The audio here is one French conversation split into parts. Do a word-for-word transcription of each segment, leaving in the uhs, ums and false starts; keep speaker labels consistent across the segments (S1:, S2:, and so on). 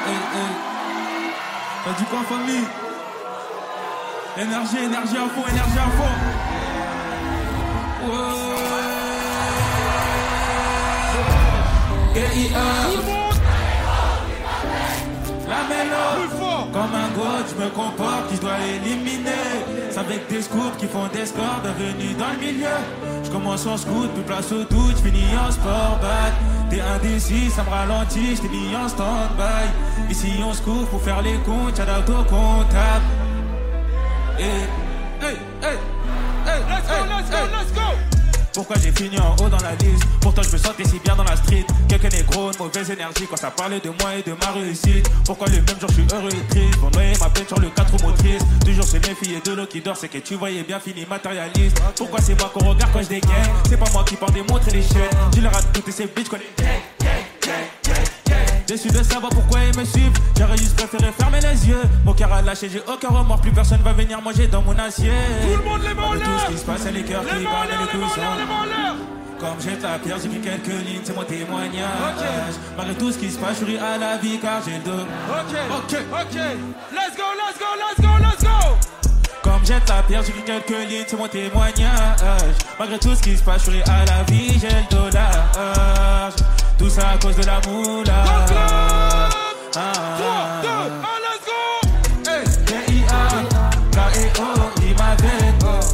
S1: hey, hey. T'as dit quoi, famille? Énergie, énergie à fond, énergie à fond. Ouais. G I A. La mélo, comme un god, je me comporte, je dois éliminer. C'est avec des scoops qui font des scores, bienvenue dans le milieu. Je commence en scout, plus place au doute, je finis en sport back. T'es indécis, ça me ralentit, je t'ai mis en stand-by. Ici on se couvre pour faire les comptes, y'a d'auto-comptable. Hey, hey, hey, hey, let's go, let's go, let's go. Pourquoi j'ai fini en haut dans la liste? Pourtant je me sentais si bien dans la street. Quelques négros, de mauvaise énergie quand ça parlait de moi et de ma réussite. Pourquoi le même jour je suis heureux et triste? Pour noyer ma peine sur le quatre roues motrices. Toujours se méfier de l'eau qui dort, c'est que tu voyais bien fini matérialiste. Pourquoi c'est moi qu'on regarde quand je dégaine? C'est pas moi qui porte des montres et des chaînes. Je leur ai toutes ces bitches qu'on est gang, gang, gang, gang, gang. Déçu de savoir pourquoi ils me suivent. J'aurais juste préféré fermer les yeux. Mon cœur a lâché, j'ai aucun remords. Plus personne va venir manger dans mon assiette.
S2: Tout le monde les mains en l'air.
S1: Tout ce qui se passe, c'est les cœurs qui battent et les coups sont. Comme jette la pierre, j'ai mis quelques lignes, c'est mon témoignage. Okay. Malgré tout ce qui se passe, je ris à la vie car j'ai le dos.
S2: Ok, ok, ok. Let's go, let's go, let's go, let's go.
S1: Comme jette la pierre, j'ai mis quelques lignes, c'est mon témoignage. Malgré tout ce qui se passe, je ris à la vie, j'ai le dollar. Tout ça à cause de la moula.
S2: trois, deux, un, let's go.
S1: Hey, G I A, K E O, il m'avait.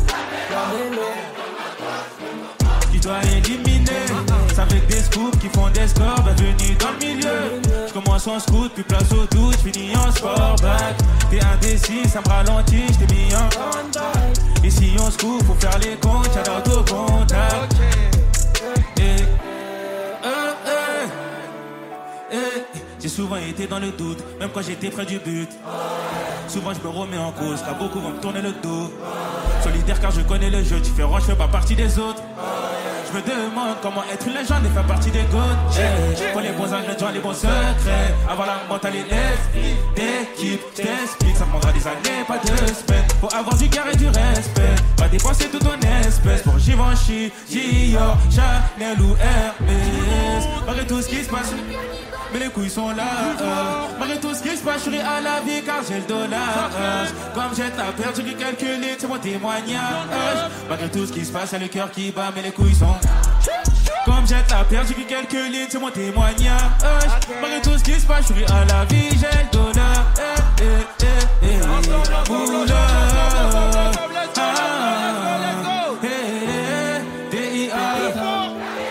S1: Qui doit éliminer. C'est avec des scoops qui font des scores, bienvenue dans le milieu. Je commence en scout, puis place au doute, je finis en sport back. T'es indécis, ça me ralentit, je t'ai mis en. Ici on se coupe pour faire les comptes, y'a d'auto-contact. J'ai souvent été dans le doute, même quand j'étais près du but. Souvent je me remets en cause, car beaucoup vont me tourner le dos. Solidaire car je connais le jeu, différent, je fais pas partie des autres. Je me demande comment être une légende et faire partie des gouttes. Hey, pour les bons ingrédients, les bons secrets. Avoir la mentalité d'équipe, je t'explique, ça prendra des années, pas deux semaines. Faut avoir du cœur et du respect, pas dépenser tout ton espèce. Pour Givenchy, Dior, Chanel ou Hermès. Malgré tout ce qui se passe, mais les couilles sont là. euh. Malgré tout ce qui se passe, je suis à la vie car j'ai le dollar. euh. Comme j'ai la perte, j'ai calculé, c'est mon témoignage. Malgré tout ce qui se passe, y'a le cœur qui bat, mais les couilles sont. Comme j'ai la perte, j'ai quelques lignes, c'est mon témoignage. Malgré tout ce qui se passe, je suis à la vie, j'ai le dollar. Eh, eh, eh, eh. Moula. Ah, eh, eh, D I A.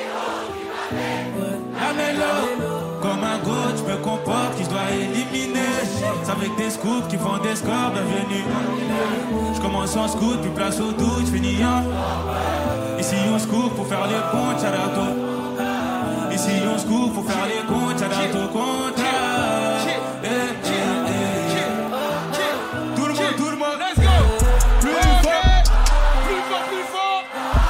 S1: La mélo. Comme un goat, je me comporte, qui je dois éliminer. C'est avec des scoops qui font des scores, bienvenue. Je commence en scout, puis place au doute, je finis en. Ici on se coupe pour faire les comptes, y'a d'auto. Ici on se coupe pour faire les comptes, y'a d'auto-compte. Eh, eh, eh. Tout le monde, tout le monde, let's go. Plus fort,
S2: plus fort, plus fort.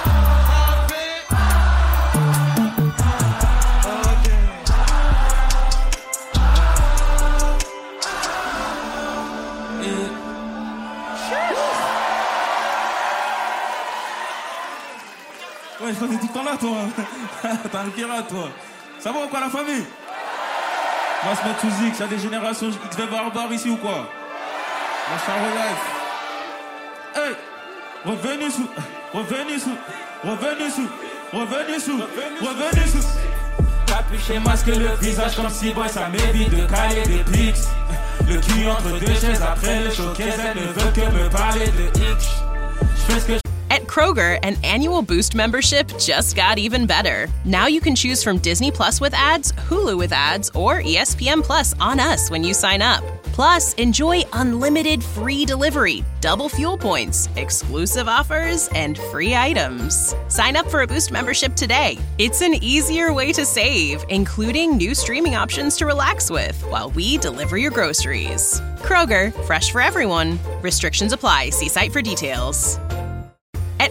S1: Ouais, je pensais tout le temps là, toi. T'es un pirate, toi. Ça va ou quoi, la famille? On va se mettre sous X. Y'a des générations X V barbares ici ou quoi? On va se faire live. Hey! Revenez sous. Revenez sous. Revenez sous. Revenez sous. Revenez sous. Capuché, masque le visage comme si boy, ça m'évite de caler des pics. Le cul entre deux chaises après le showcase, elles ne veulent que me parler de X. Je fais ce que je.
S3: At Kroger, an annual Boost membership just got even better. Now you can choose from Disney Plus with ads, Hulu with ads, or E S P N Plus on us when you sign up. Plus, enjoy unlimited free delivery, double fuel points, exclusive offers, and free items. Sign up for a Boost membership today. It's an easier way to save, including new streaming options to relax with while we deliver your groceries. Kroger, fresh for everyone. Restrictions apply. See site for details. At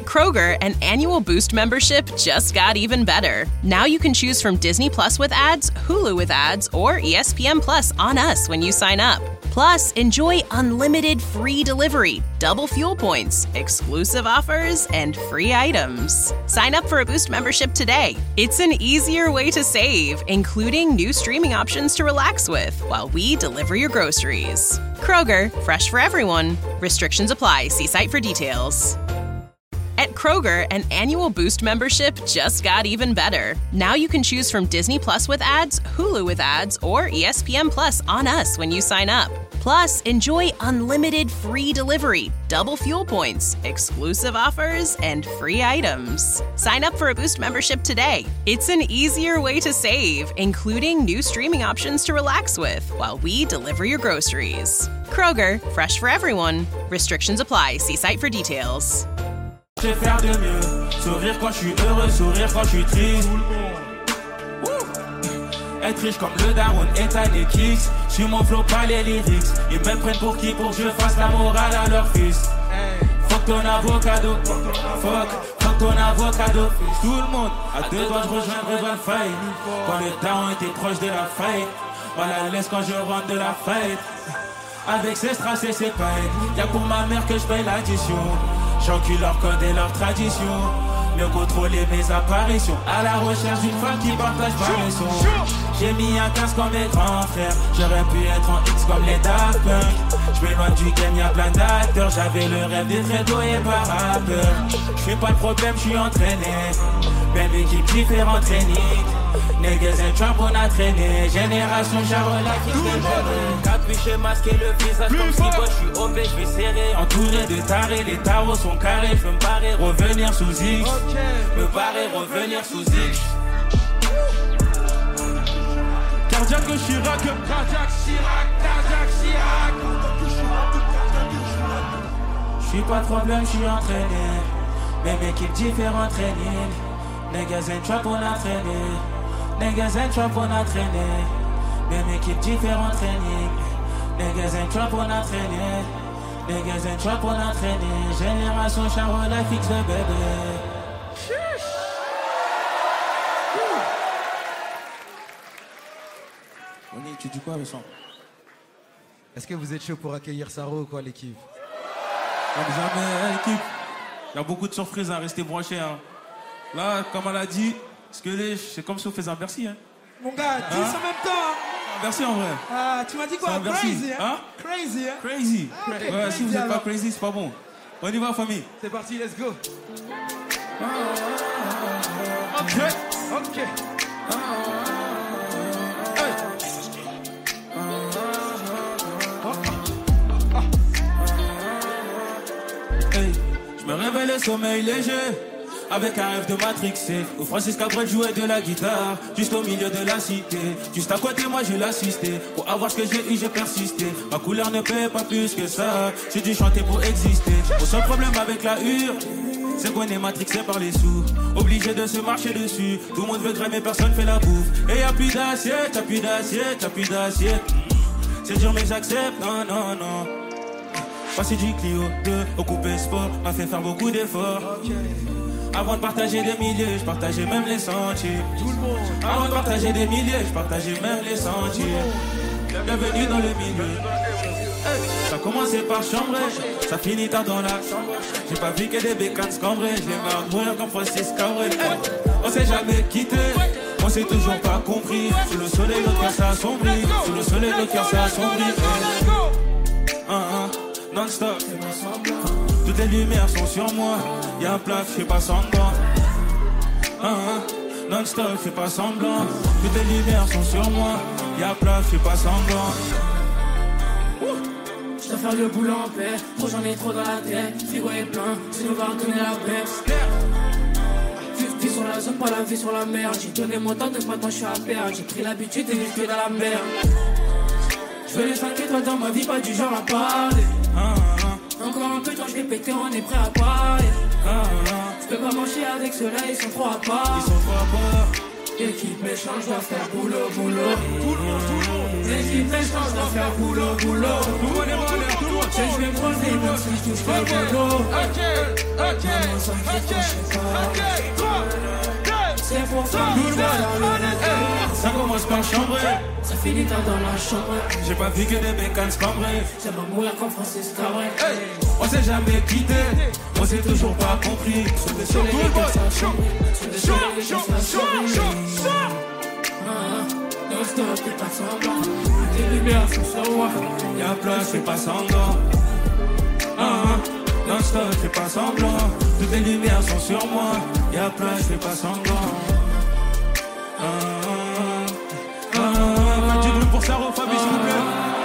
S3: Kroger, an annual Boost membership just got even better. Now you can choose from Disney Plus with ads, Hulu with ads, or E S P N Plus on us when you sign up. Plus, enjoy unlimited free delivery, double fuel points, exclusive offers, and free items. Sign up for a Boost membership today. It's an easier way to save, including new streaming options to relax with while we deliver your groceries. Kroger, fresh for everyone. Restrictions apply. See site for details. At Kroger, an annual Boost membership just got even better. Now you can choose from Disney Plus with ads, Hulu with ads, or E S P N Plus on us when you sign up. Plus, enjoy unlimited free delivery, double fuel points, exclusive offers, and free items. Sign up for a Boost membership today. It's an easier way to save, including new streaming options to relax with while we deliver your groceries. Kroger, fresh for everyone. Restrictions apply. See site for details.
S1: Je vais faire de mieux. Sourire quand je suis heureux, sourire quand je suis triste. Être riche comme le daron est un X. J'suis mon flow, pas les lyrics. Ils me prennent pour qui? Pour que je fasse la morale à leur fils. Fuck ton avocado. Fuck, fuck ton avocado. Tout le monde à deux doigts de rejoindre Van Faille. Quand le daron était proche de la faille. Voilà, laisse quand je rentre de la fête. Avec ses strass et ses pailles. Y'a pour ma mère que je paye l'addition. J'encule leur code et leur tradition. Mieux contrôler mes apparitions. À la recherche d'une femme qui partage pas les sons. J'ai mis un casque comme mes grands frères. J'aurais pu être en X comme les Daft Punk. J'm'éloigne du game, y'a plein d'acteurs. J'avais le rêve d'être rédo et pas rappeur. J'fais pas de problème, j'suis entraîné. Même équipe différente training. Niggas and trap on a traîné. Génération Charola qui se lève. Capuché, masqué le visage comme si moi j'suis O P, j'vais serrer. Entouré de tarés, les tarots sont carrés. J'veux me barrer, revenir sous X. Me barrer, revenir sous X. Cardiaque Chirac, cardiaque Chirac, cardiaque Chirac. J'suis pas de problème, j'suis entraîné. Même équipe différente training. Niggas and trap on a traîné. Niggas and trap on a traîné. Même équipe différente training. Niggas and trap on a traîné. Niggas and trap on a traîné. Génération Charola fixe le bébé. On est, tu dis quoi le son?
S4: Est-ce que vous êtes chaud pour accueillir Saro ou quoi l'équipe?
S1: Comme jamais l'équipe. Il y a beaucoup de surprises à rester branchés hein. Là, comme elle a dit, ce que les, c'est comme si on faisait un Bercy. Hein.
S5: Mon gars, dis hein? En même temps. Hein.
S1: Un Bercy en vrai.
S5: Ah, tu m'as dit quoi? Crazy. Hein? Hein? Crazy. Hein?
S1: Crazy.
S5: Ah, okay.
S1: Ouais,
S5: crazy,
S1: si vous n'êtes
S5: alors.
S1: pas crazy, c'est pas bon. On y va, famille.
S5: C'est parti, let's go.
S1: Ok.
S5: Ok.
S1: Hey, je me réveille le sommeil léger. Avec un rêve de matrixé, où Francis Cabrel jouait de la guitare, juste au milieu de la cité. Juste à côté, moi je l'assistais. Pour avoir ce que j'ai eu, j'ai persisté. Ma couleur ne paie pas plus que ça. J'ai dû chanter pour exister. Mon seul problème avec la hure, c'est qu'on est matrixé par les sous. Obligé de se marcher dessus. Tout le monde veut grimper, personne fait la bouffe. Et y'a plus d'assiette, y'a plus d'assiette, y'a plus d'assiette. C'est dur mais j'accepte, non, non, non. Passer du Clio deux au coupé sport m'a fait faire beaucoup d'efforts. Avant de partager des milliers, je partageais même les sentiers. Avant de partager des milliers, je partageais même les sentiers. Bienvenue dans le milieu. Hey, ça a commencé par chambrer, ça finit tard dans la chambre. J'ai pas vu que des bécanes se cambrent. Je les mets à mourir comme Francis Cabrel. Hey, on s'est jamais quitté, on s'est toujours pas compris. Sous le soleil, notre cœur s'est assombri. Sous le soleil, notre cœur s'est assombri. Hey. Uh -huh. Non-stop, toutes les lumières sont sur moi. Y'a un plat, je fais pas semblant. uh -huh. Non-stop, je fais pas semblant. Toutes les lumières sont sur moi. Y'a un plat, je fais pas semblant.
S6: Je dois faire le boulot en paix. Trop j'en ai trop dans la tête. Frigo est plein, tu nous vas redonner la paix. Vie sur la zone, pas la vie sur la mer. J'ai donné mon temps, de maintenant je suis à perdre. J'ai pris l'habitude de vivre que dans la mer. Je veux les cinq étoiles dans ma vie, pas du genre à parler.
S1: uh -huh.
S6: Encore un peu de temps, je vais péter, on est prêt à parler.
S1: uh -huh.
S6: Je peux pas manger avec ceux-là, ils sont trop à part.
S1: Ils sont trop à part.
S6: Équipe méchante, je dois faire boulot, boulot. Équipe qui fait chance de faire boulot, boulot.
S1: Tout le monde est voleur, tout le monde.
S6: Je vais me relever même si je touche pas le boulot.
S2: Ok, ok, ok, ok, trois, deux,
S6: c'est pour toi,
S1: tout le monde. Ça commence par chambrer.
S6: ça finit tard dans la chambre.
S1: J'ai pas vu que des bécanes se cambrent.
S6: J'aimerais mourir comme Francis Cabrel.
S1: On s'est jamais quitté, on s'est toujours pas compris.
S6: Sous le soleil, les gars, ça chante. Sous le soleil, les gars, ça chante. Non stop, t'es pas semblant. Tes lumières sont sur moi.
S1: Y'a place, fais pas semblant. Ah, ah. Non stop, fais pas semblant. Toutes les lumières sont sur moi. Y'a place, fais pas semblant. Ah, ah, ah. Un petit groupe pour Saro, Fabi, s'il vous plaît.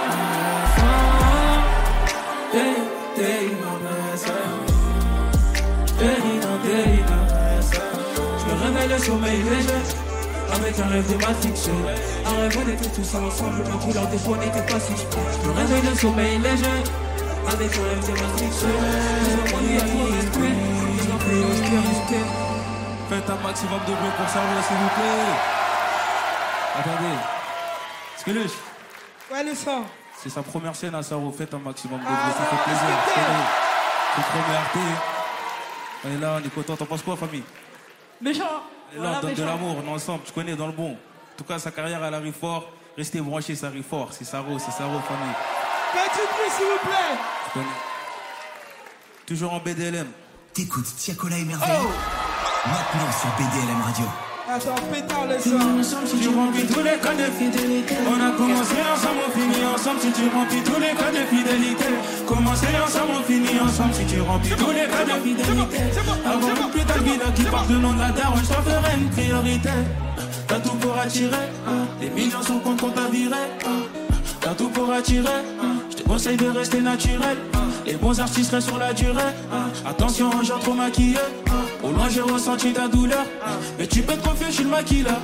S6: Day, day, no messa. Day, no day, no messa. Je me réveille le sommeil léger. Avec un rêve de Matrix. Un rêve on était tous ensemble. Ma couleur des fois n'était pas si. Je me réveille le sommeil léger. Avec un rêve de Matrix. Je m'ennuie à trop respect. Je m'en fais respect, respect.
S1: Faites un maximum de bruit pour Saro, s'il vous plaît. Attendez. Skelush.
S5: Ouais, le sang.
S1: C'est sa première scène à Saro. Faites un maximum de bruit, ça fait plaisir. C'est une première T. On est là, on est content. T'en penses quoi, famille?
S6: Méchant.
S1: Et là, on donne de l'amour, on est ensemble, tu connais, dans le bon. En tout cas, sa carrière, elle arrive fort. Restez branchés, ça arrive fort. C'est Saro, c'est Saro, famille.
S5: Petit bruit, s'il vous plaît.
S1: Tu connais. Toujours en B D L M.
S7: T'écoutes Tiakola et Merveille. Oh, maintenant sur B D L M Radio.
S5: Attends, pétard le sang.
S1: Si tu remplis tous les cas de fidélité. On a commencé ensemble, on finit ensemble. Si tu remplis tous les cas de fidélité. Commencer ensemble, on finit ensemble. Si tu remplis tous les cas de fidélité. Avoir une putain de vida qui porte le nom de la terre, je t'en ferai une priorité. T'as tout pour attirer, les millions sont contents t'as viré. T'as tout pour attirer, je te conseille de rester naturel. Les bons artistes restent sur la durée. Attention aux gens trop maquillés. Au loin j'ai ressenti ta douleur. Mais tu peux te confier, je suis le maquilleur.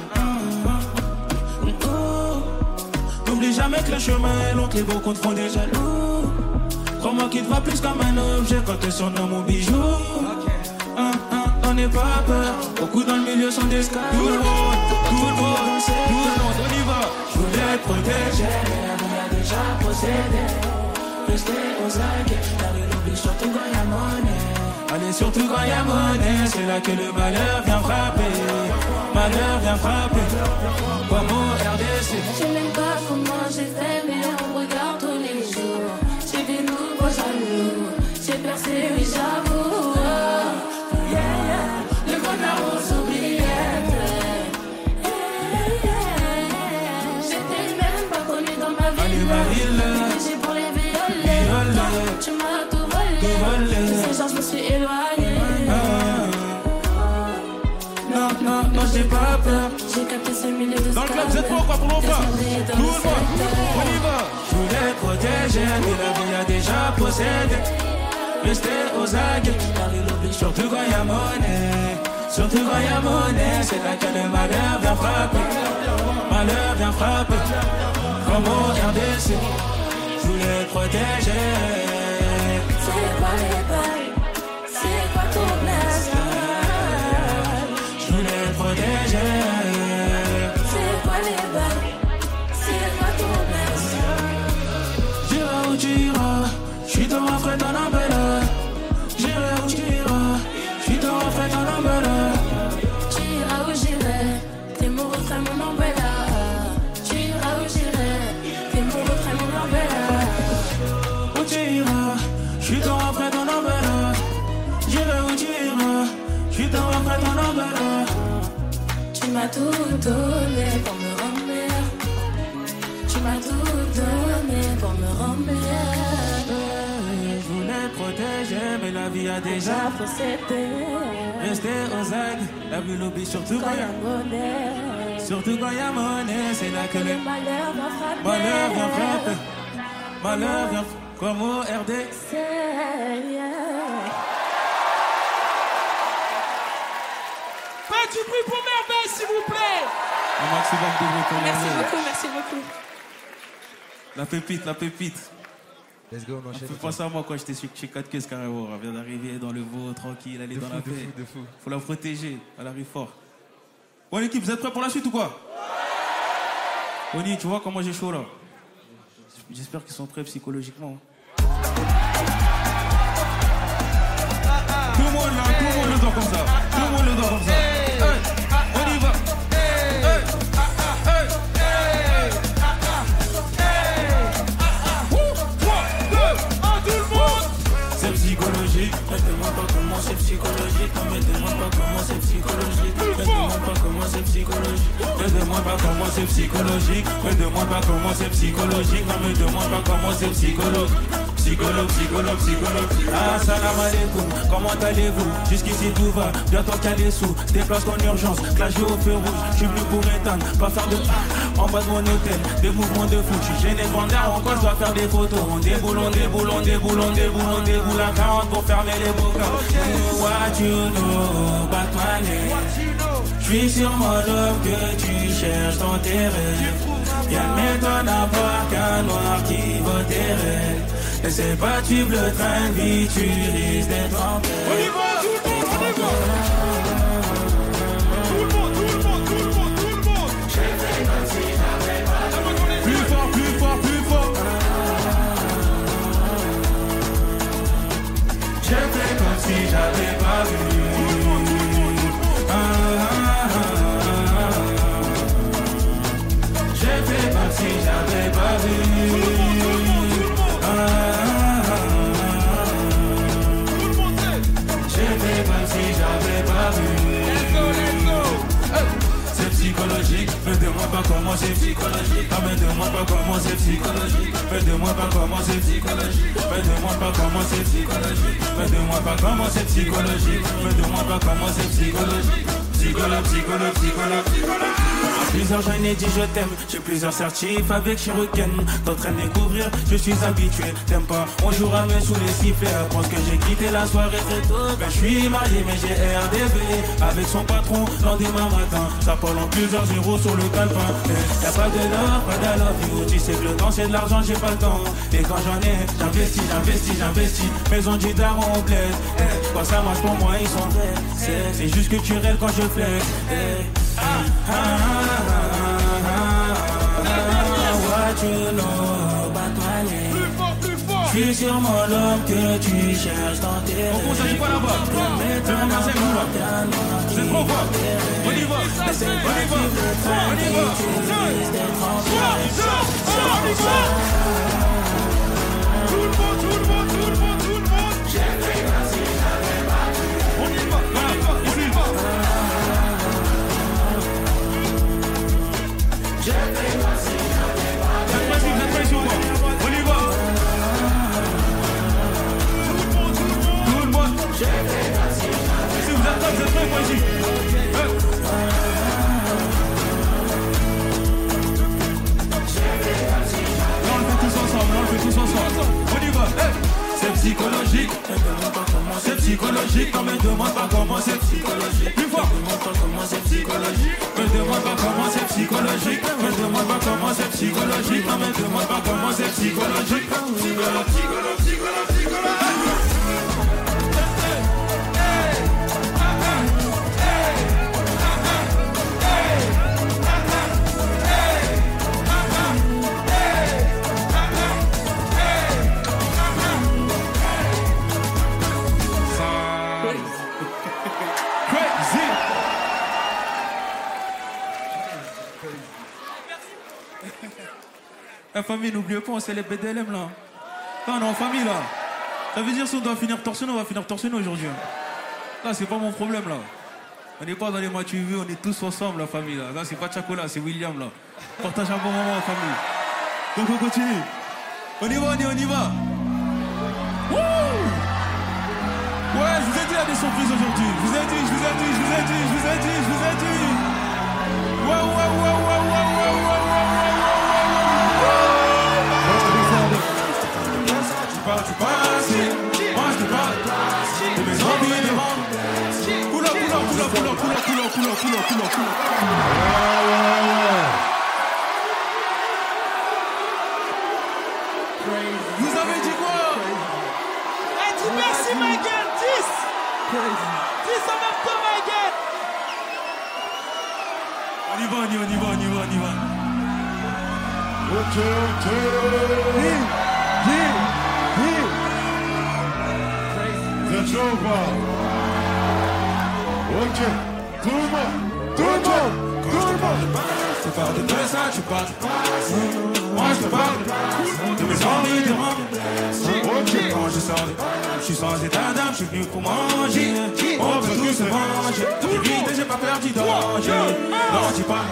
S1: N'oublie jamais que le chemin est long, que les beaux comptes font des jaloux. Crois-moi qu'il te voit plus comme un objet quand t'es sur mon bijou. On n'est pas peur, beaucoup dans le milieu sont des scars. Tout le monde, tout le monde, tout le monde, on y va. Je voulais te protéger, mais la vie a déjà possédé. Rester aux aguets, la rue l'oublie surtout quand y'a monnaie. Allez, surtout quand y'a monnaie, c'est là que le malheur vient frapper. Malheur vient frapper, comme au R D C.
S8: Je n'aime pas comment j'ai fait, mais on regarde tous les jours. J'ai des nouveaux jaloux, j'ai percé, oui j'avoue. Yeah, yeah. Le bonheur aux oubliettes. Yeah, yeah. J'étais même pas connue dans ma ville. J'ai pour les violer. Tu m'as tout volé. Ces gens, je me suis éloignée.
S1: Non, non, non, j'ai pas peur.
S8: J'ai capté ce milieu de
S1: dans le club, c'est trop quoi pour l'enfant. Tout le monde, on y va. Je voulais protéger, mais la vie a déjà possédé. Rester aux aguets, surtout quand y'a monnaie. Surtout quand y'a monnaie, c'est là que le malheur vient frapper. Malheur vient frapper, comme au R D C. Je voulais protéger.
S8: C'est quoi les bails? C'est quoi ton message?
S1: Je voulais protéger.
S8: C'est quoi les bails? C'est quoi ton message?
S1: J'irai où tu iras, j'suis ton refrain dans l'embelleur. J'irai où tu iras, j'suis ton refrain dans l'embelleur.
S8: Tu iras où j'irai, t'es mon refrain, mon umbrella. Tu iras où j'irai, t'es mon refrain, mon umbrella.
S1: Où tu iras, j'suis ton refrain dans l'embelleur. J'irai où tu iras, j'suis ton refrain dans l'embelleur.
S8: Tu m'as tout donné pour me remplir. Tu m'as tout donné pour me remplir.
S1: Je voulais protéger, mais la vie a déjà
S8: possédé.
S1: Rester aux agues, la vie l'oublie surtout quand y'a
S8: monnaie.
S1: Surtout quand y'a monnaie, c'est là que le
S8: malheur vient frapper.
S1: Malheur vient frapper. Malheur vient comme au R D.
S5: Pas du bruit pour Merveille, s'il vous plaît.
S1: Un maximum de bruit pour
S8: Merci
S1: Merveille.
S8: beaucoup, merci beaucoup.
S1: La pépite, la pépite.
S4: Let's go, on enchaîne.
S1: Fais penser à moi quand j'étais chez quatre caisses carrément. Elle vient d'arriver dans le veau, tranquille, elle est
S4: De
S1: dans
S4: fou,
S1: la
S4: de
S1: paix.
S4: fou, de fou.
S1: Faut la protéger, elle arrive fort. Bon l'équipe, vous êtes prêts pour la suite ou quoi? Oni, tu vois comment j'ai chaud là? J'espère qu'ils sont prêts psychologiquement. Tout le monde là, tout le monde le doit comme ça. Tout le monde le doit comme ça. Hey, on y va. Hey, hey, hey, trois, deux, un, tout le monde. C'est psychologique. Ne demande pas comment c'est psychologique. Ne me demande pas comment c'est psychologique. Ne demande pas comment c'est psychologique. Ne demande pas comment c'est psychologique. Ne demande pas comment c'est psychologique. Ne me demande pas comment c'est psychologique. Psychologue, psychologue, psychologue. Ah, salam alaikum, comment allez-vous? Jusqu'ici tout va, bientôt qu'il y a les sous. Déplace en urgence, clashé au feu rouge. Je suis venu pour éteindre, pas faire de ah, en bas de mon hôtel, des mouvements de fou. Je suis gêné devant l'air, en quoi je dois faire des photos? On déboule, on déboule, on déboule, on déboule, on déboule à quarante pour fermer les bocaux. What you know, Batman? Je suis sur mon homme que tu cherches dans tes rêves. Y'a m'étonne à voir qu'un noir qui vaut tes rêves. Et c'est pas tu le train de vie, tu risques d'être en paix. On y va, tout le monde, on y va. Tout le monde, tout le monde, tout le monde, tout le monde. J'ai fait comme si j'avais pas vu. Plus fort, plus fort, plus fort. J'ai fait comme si j'avais pas vu. Tout le monde, tout le monde, tout le monde. Ah, ah, ah, ah. J'ai fait comme si j'avais pas vu. C'est psychologique, me demande pas comment c'est psychologique. Ah, me demande pas comment c'est psychologique. Me demande pas comment c'est psychologique. Me demande pas comment c'est psychologique. Me demande pas comment c'est psychologique. Me demande pas comment c'est psychologique. Psychologue, psychologue, psychologue, psychologue. À plusieurs j'en ai dit je t'aime. J'ai plusieurs certifs avec Shuriken. D'autres à découvrir, je suis habitué. T'aimes pas, on jouera mais sous les sifflets. Pense que j'ai quitté la soirée très tôt. Ben je suis marié mais j'ai R D V. Avec son patron, lendemain matin. Ça parle en plusieurs zéros sur le calepin. eh, Y'a pas de love, pas de love you. Tu sais que le temps c'est de l'argent, j'ai pas le temps. Et quand j'en ai, j'investis, j'investis, j'investis. Maison du daron on blesse. eh, Quand ça marche pour moi, ils sont vrais. C'est, c'est juste culturel quand je flex. eh, ah, ah, ah, ah, ah, what you know, Batman? Plus fort, plus fort. Je suis sûrement l'homme que tu cherches dans tes rêves. On s'agit pas là-bas. Je vais remercier vous là. Vous êtes trop fort. On y va. On y va. On y va. On y va. Tout le monde, tout le monde, tout le monde, tout le monde. J'ai fait comme si j'avais pas vu. On y va. On y va. On y va. J'ai fait comme si j'avais pas vu. Faites pas si vous êtes prêts sur moi. On y va. Tout le monde. J'ai fait comme si j'avais. Si vous êtes prêts, vous êtes prêts, moi ici. Là on le fait tous ensemble, là on le fait tous ensemble. On y va. C'est psychologique. C'est psychologique. Non me demande pas comment c'est psychologique. Plus fort. Me demande pas comment c'est psychologique. Me demande pas comment c'est psychologique. Me demande pas comment c'est psychologique. Non me demande pas comment c'est psychologique. Psychologue, psychologue, psychologue, psychologue. La famille, n'oubliez pas, on célèbre B D L M là. Là, on est en famille là. Ça veut dire si on doit finir torse nu, on va finir torse nu aujourd'hui. Là, c'est pas mon problème là. On n'est pas dans les matchs U V, on est tous ensemble la famille là. Là, c'est pas Chacola, c'est William là. Partage un bon moment en famille. Donc on continue. On y va, on y va, on y va. Wouh! Ouais, je vous ai dit, il y a des surprises aujourd'hui. Je vous ai dit, je vous ai dit, je vous ai dit, je vous ai dit, je vous ai dit. Ouais, ouais, ouais, ouais, ouais, ouais, ouais, ouais, ouais. Tu passes, moi je te parle de mes envies de vendre. Coula, coula, coula, coula, coula, coula, coula, coula, coula, coula. Vous avez dit quoi?
S5: Elle dit merci ma gueule, dix dix en même temps ma gueule. On y va,
S1: on y va, on y va, on y va, on y va.
S9: Ok, ok.
S10: Yeah, yeah, yeah.
S9: Vous êtes chaud ou pas? Ok. Tout le monde, tout le monde, tout le monde.
S1: Tu parles de tout ça, tu parles. Moi je te parle de mes envies de remplir. Quand je sors, je suis sans état d'âme, je suis venu pour manger. On peut tous se manger. La vérité, j'ai pas peur du danger. Non, dis pas.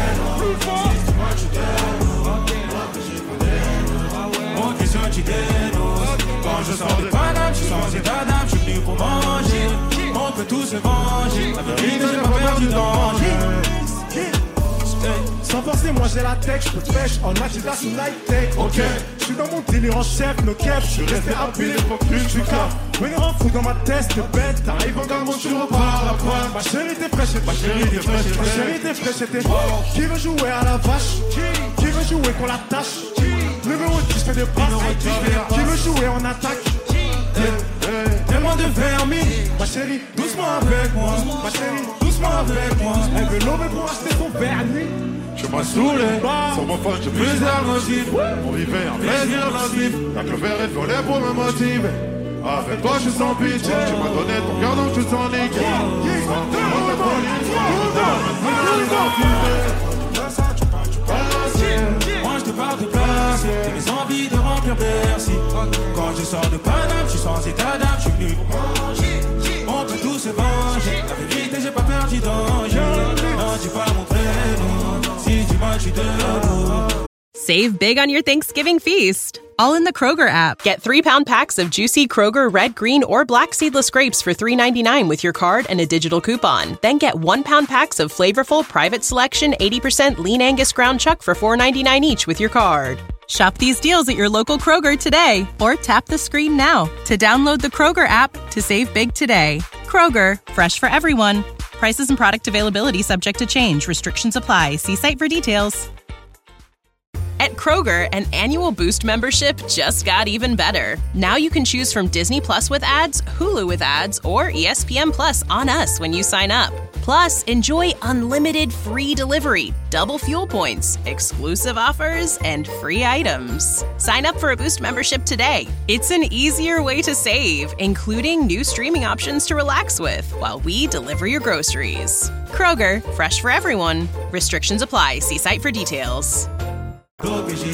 S1: Mon question, tu dénonces. Quand je sors de Paname, je suis sans état d'âme, je suis venu pour manger. On peut tous se manger. La vérité, j'ai pas peur du danger.
S10: Sans forcer, moi j'ai la tech, je peux pêche en Adidas ou Nike Tech. Ok, je suis dans mon délire en chef, no cap, je suis resté appelé pour plus je suis cap. Venir en fou dans ma test, de bête, t'arrives en gamme, tu repars à pointe. Ma chérie t'es fraîche, ma chérie t'es fraîche, ma chérie t'es fraîche, t'es qui veut jouer à la vache, qui veut jouer qu'on la tâche. Numéro dix, je fais des passes, qui veut jouer en attaque. Tellement de vermis, ma chérie, doucement avec moi. Ma chérie, doucement avec moi. Elle veut l'homme pour acheter son vernis.
S9: Je m'as saoulé, sur mon phone j'ai plusieurs motifs. On vivait un plaisir nocif. Y'a que le verre est violet pour me motiver. Avec toi je suis sans pitié. Tu m'as donné ton cœur donc je suis sans ligue.
S1: Moi je te parle de place, de mes envies de remplir Bercy. Quand je sors de Paname, je suis sans état d'âme, je suis venu pour manger. On peut tous se venger. La vérité, j'ai pas peur du danger. Non, dis pas mon prénom. Si tu m'as, je suis debout.
S3: Save big on your Thanksgiving feast, all in the Kroger app. Get three-pound packs of juicy Kroger red, green, or black seedless grapes for three ninety-nine with your card and a digital coupon. Then get one-pound packs of flavorful Private Selection eighty percent Lean Angus ground chuck for four ninety-nine each with your card. Shop these deals at your local Kroger today, or tap the screen now to download the Kroger app to save big today. Kroger, fresh for everyone. Prices and product availability subject to change. Restrictions apply. See site for details. At Kroger, an annual Boost membership just got even better. Now you can choose from Disney Plus with ads, Hulu with ads, or E S P N Plus on us when you sign up. Plus, enjoy unlimited free delivery, double fuel points, exclusive offers, and free items. Sign up for a Boost membership today. It's an easier way to save, including new streaming options to relax with while we deliver your groceries. Kroger, fresh for everyone. Restrictions apply. See site for details.
S1: Quand je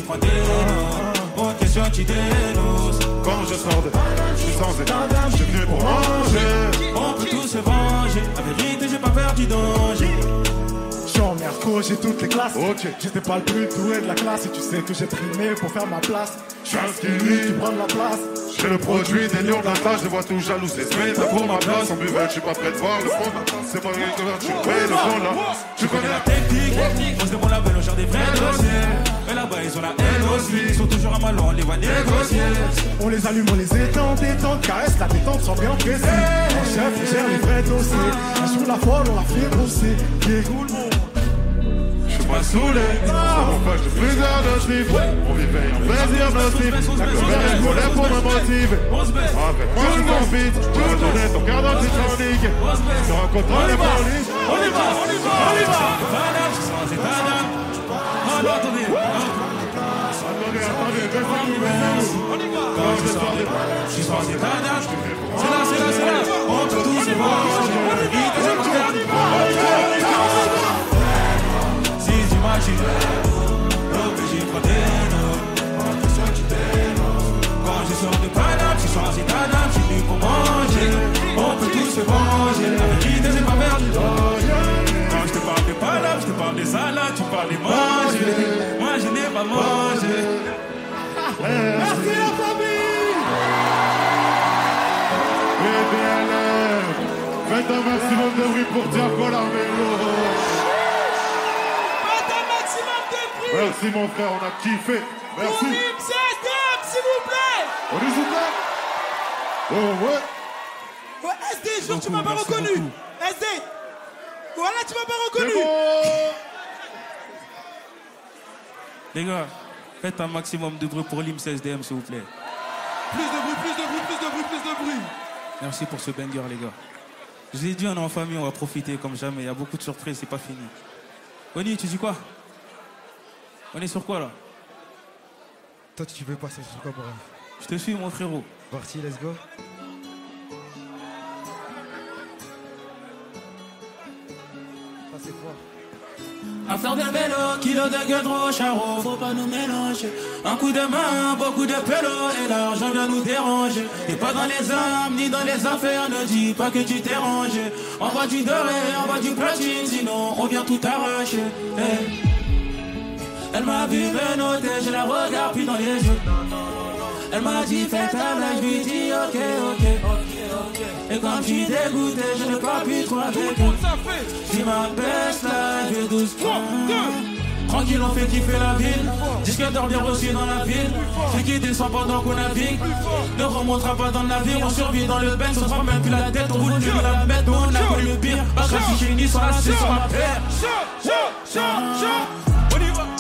S1: sors de je suis sans état d'âme, je suis venu pour manger. On peut tous se venger. La vérité, j'ai pas peur du danger.
S10: Je suis en Merco, j'ai toutes les classes. Okay. J'étais pas le plus doué de la classe et tu sais que j'ai primé pour faire ma place. Je suis un skinny, tu prends de la place.
S9: J'ai le produit des lions de la tâche, je les vois tout jaloux, c'est smith, pour ma place. En buvette, je suis pas prêt de voir le fond. C'est moi qui tu payes le fond là.
S1: Tu connais la technique, on se demande la belle, on cherche des vrais dossiers. Mais là-bas, ils ont la haine aussi. Ils sont toujours à Malon, on les voit négocier.
S10: On les allume, on les étend, détente, caresse la détente sans bien presser. En chef, on gère les vrais dossiers. Un sur la folle, on la fait brosser. Dégoule mon.
S9: Pas saoulé, sur mon phone j'ai plusieurs notifs. On vivait un plaisir nocif. La colère est volée pour me motiver. Avec moi je m'en vite. Tu m'as donné ton cœur dans tes chroniques. Tu rencontres les polices.
S1: On y va, on y va, on y va. Paname, je suis sans état d'âme. Oh non, attendez.
S9: Attendez, attendez, baissez-vous.
S1: Quand je sors de Paname, je suis sans état d'âme. C'est là, c'est là, c'est là. On peut tous se voir. L'obligé prend des notes. Quand je sors de Paname, je suis sans état d'âme, je suis venu pour manger. On peut tous se venger. La vérité, c'est pas peur du danger. Quand je te parle de Paname, je te parle des salades, tu parles des manger. Moi, je n'ai pas mangé.
S10: Merci la famille.
S9: Et bien l'air. Faites un maximum de bruit pour Diaco Larmello. Merci mon frère, on a kiffé. Merci.
S5: Pour Rim C S D M, s'il vous plaît.
S9: On est sous là. Oh ouais.
S5: Ouais, S D, je tu m'as pas reconnu. S D. Voilà, tu m'as pas reconnu.
S9: Bon.
S1: Les gars, faites un maximum de bruit pour l'I M C S D M, s'il vous plaît.
S5: Plus de bruit, plus de bruit, plus de bruit, plus de bruit.
S1: Merci pour ce banger, les gars. Je vous ai dit, on est en famille, on va profiter comme jamais. Il y a beaucoup de surprises, c'est pas fini. Oni, tu dis quoi? On est sur quoi là?
S4: Toi, tu veux passer sur quoi, Morin?
S1: Je te suis, mon frérot.
S4: Parti, let's go. Ça, c'est fort.
S6: Affaire de vélo, kilo de gueudreau, charo, faut pas nous mélanger. Un coup de main, beaucoup de pélo, et l'argent vient nous déranger. Et pas dans les âmes, ni dans les affaires, ne dis pas que tu t'es rangé. Envoie du doré, envoie du platine, sinon on vient tout arracher. Hey. Elle m'a vu me noter, je la regarde puis dans les yeux. Elle m'a dit fais ta blague, je lui dis ok, ok, ok. Et comme je suis dégoûté, je ne peux plus trop avec elle. J'dis ma best life, je douze points. Tranquille, on fait kiffer la ville. Disque d'or bien reçu dans la ville. Celui qui descend pendant qu'on navigue ne remontera pas dans le navire. On survit dans le Benz, on se prend même plus la tête. On roule plus la bête, on a connu le pire. Pas grave si j'ai une histoire là, c'est sur ma paire. On y va.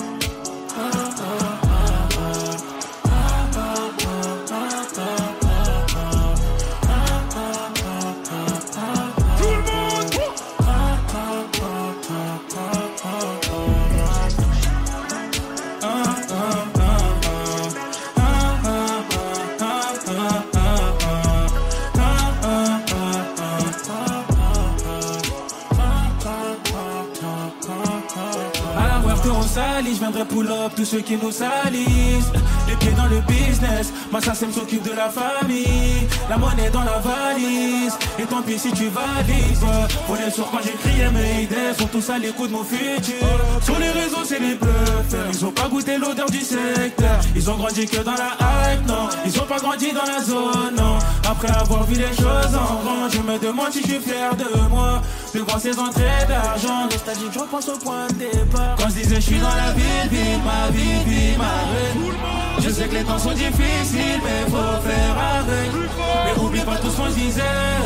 S6: Je viendrai pull up tous ceux qui nous salissent. Les pieds dans le business, ma sasem s'occupe de la famille. La monnaie dans la valise, et tant pis si tu valides. Pour les soirs quand j'écris mes idées sont tous à l'écoute de mon futur. Sur les réseaux c'est les bluffeurs, ils ont pas goûté l'odeur du secteur. Ils ont grandi que dans la hype, non. Ils ont pas grandi dans la zone, non. Après avoir vu les choses en grand, je me demande si je suis fier de moi. Devant ces entrées d'argent, nostalgique, je repense au point de départ. Quand je disais je suis dans la ville, ville, ma vie, vie, ma rue. Je sais que les temps sont difficiles, mais faut faire avec. Mais oublie pas tout ce qu'on se disait.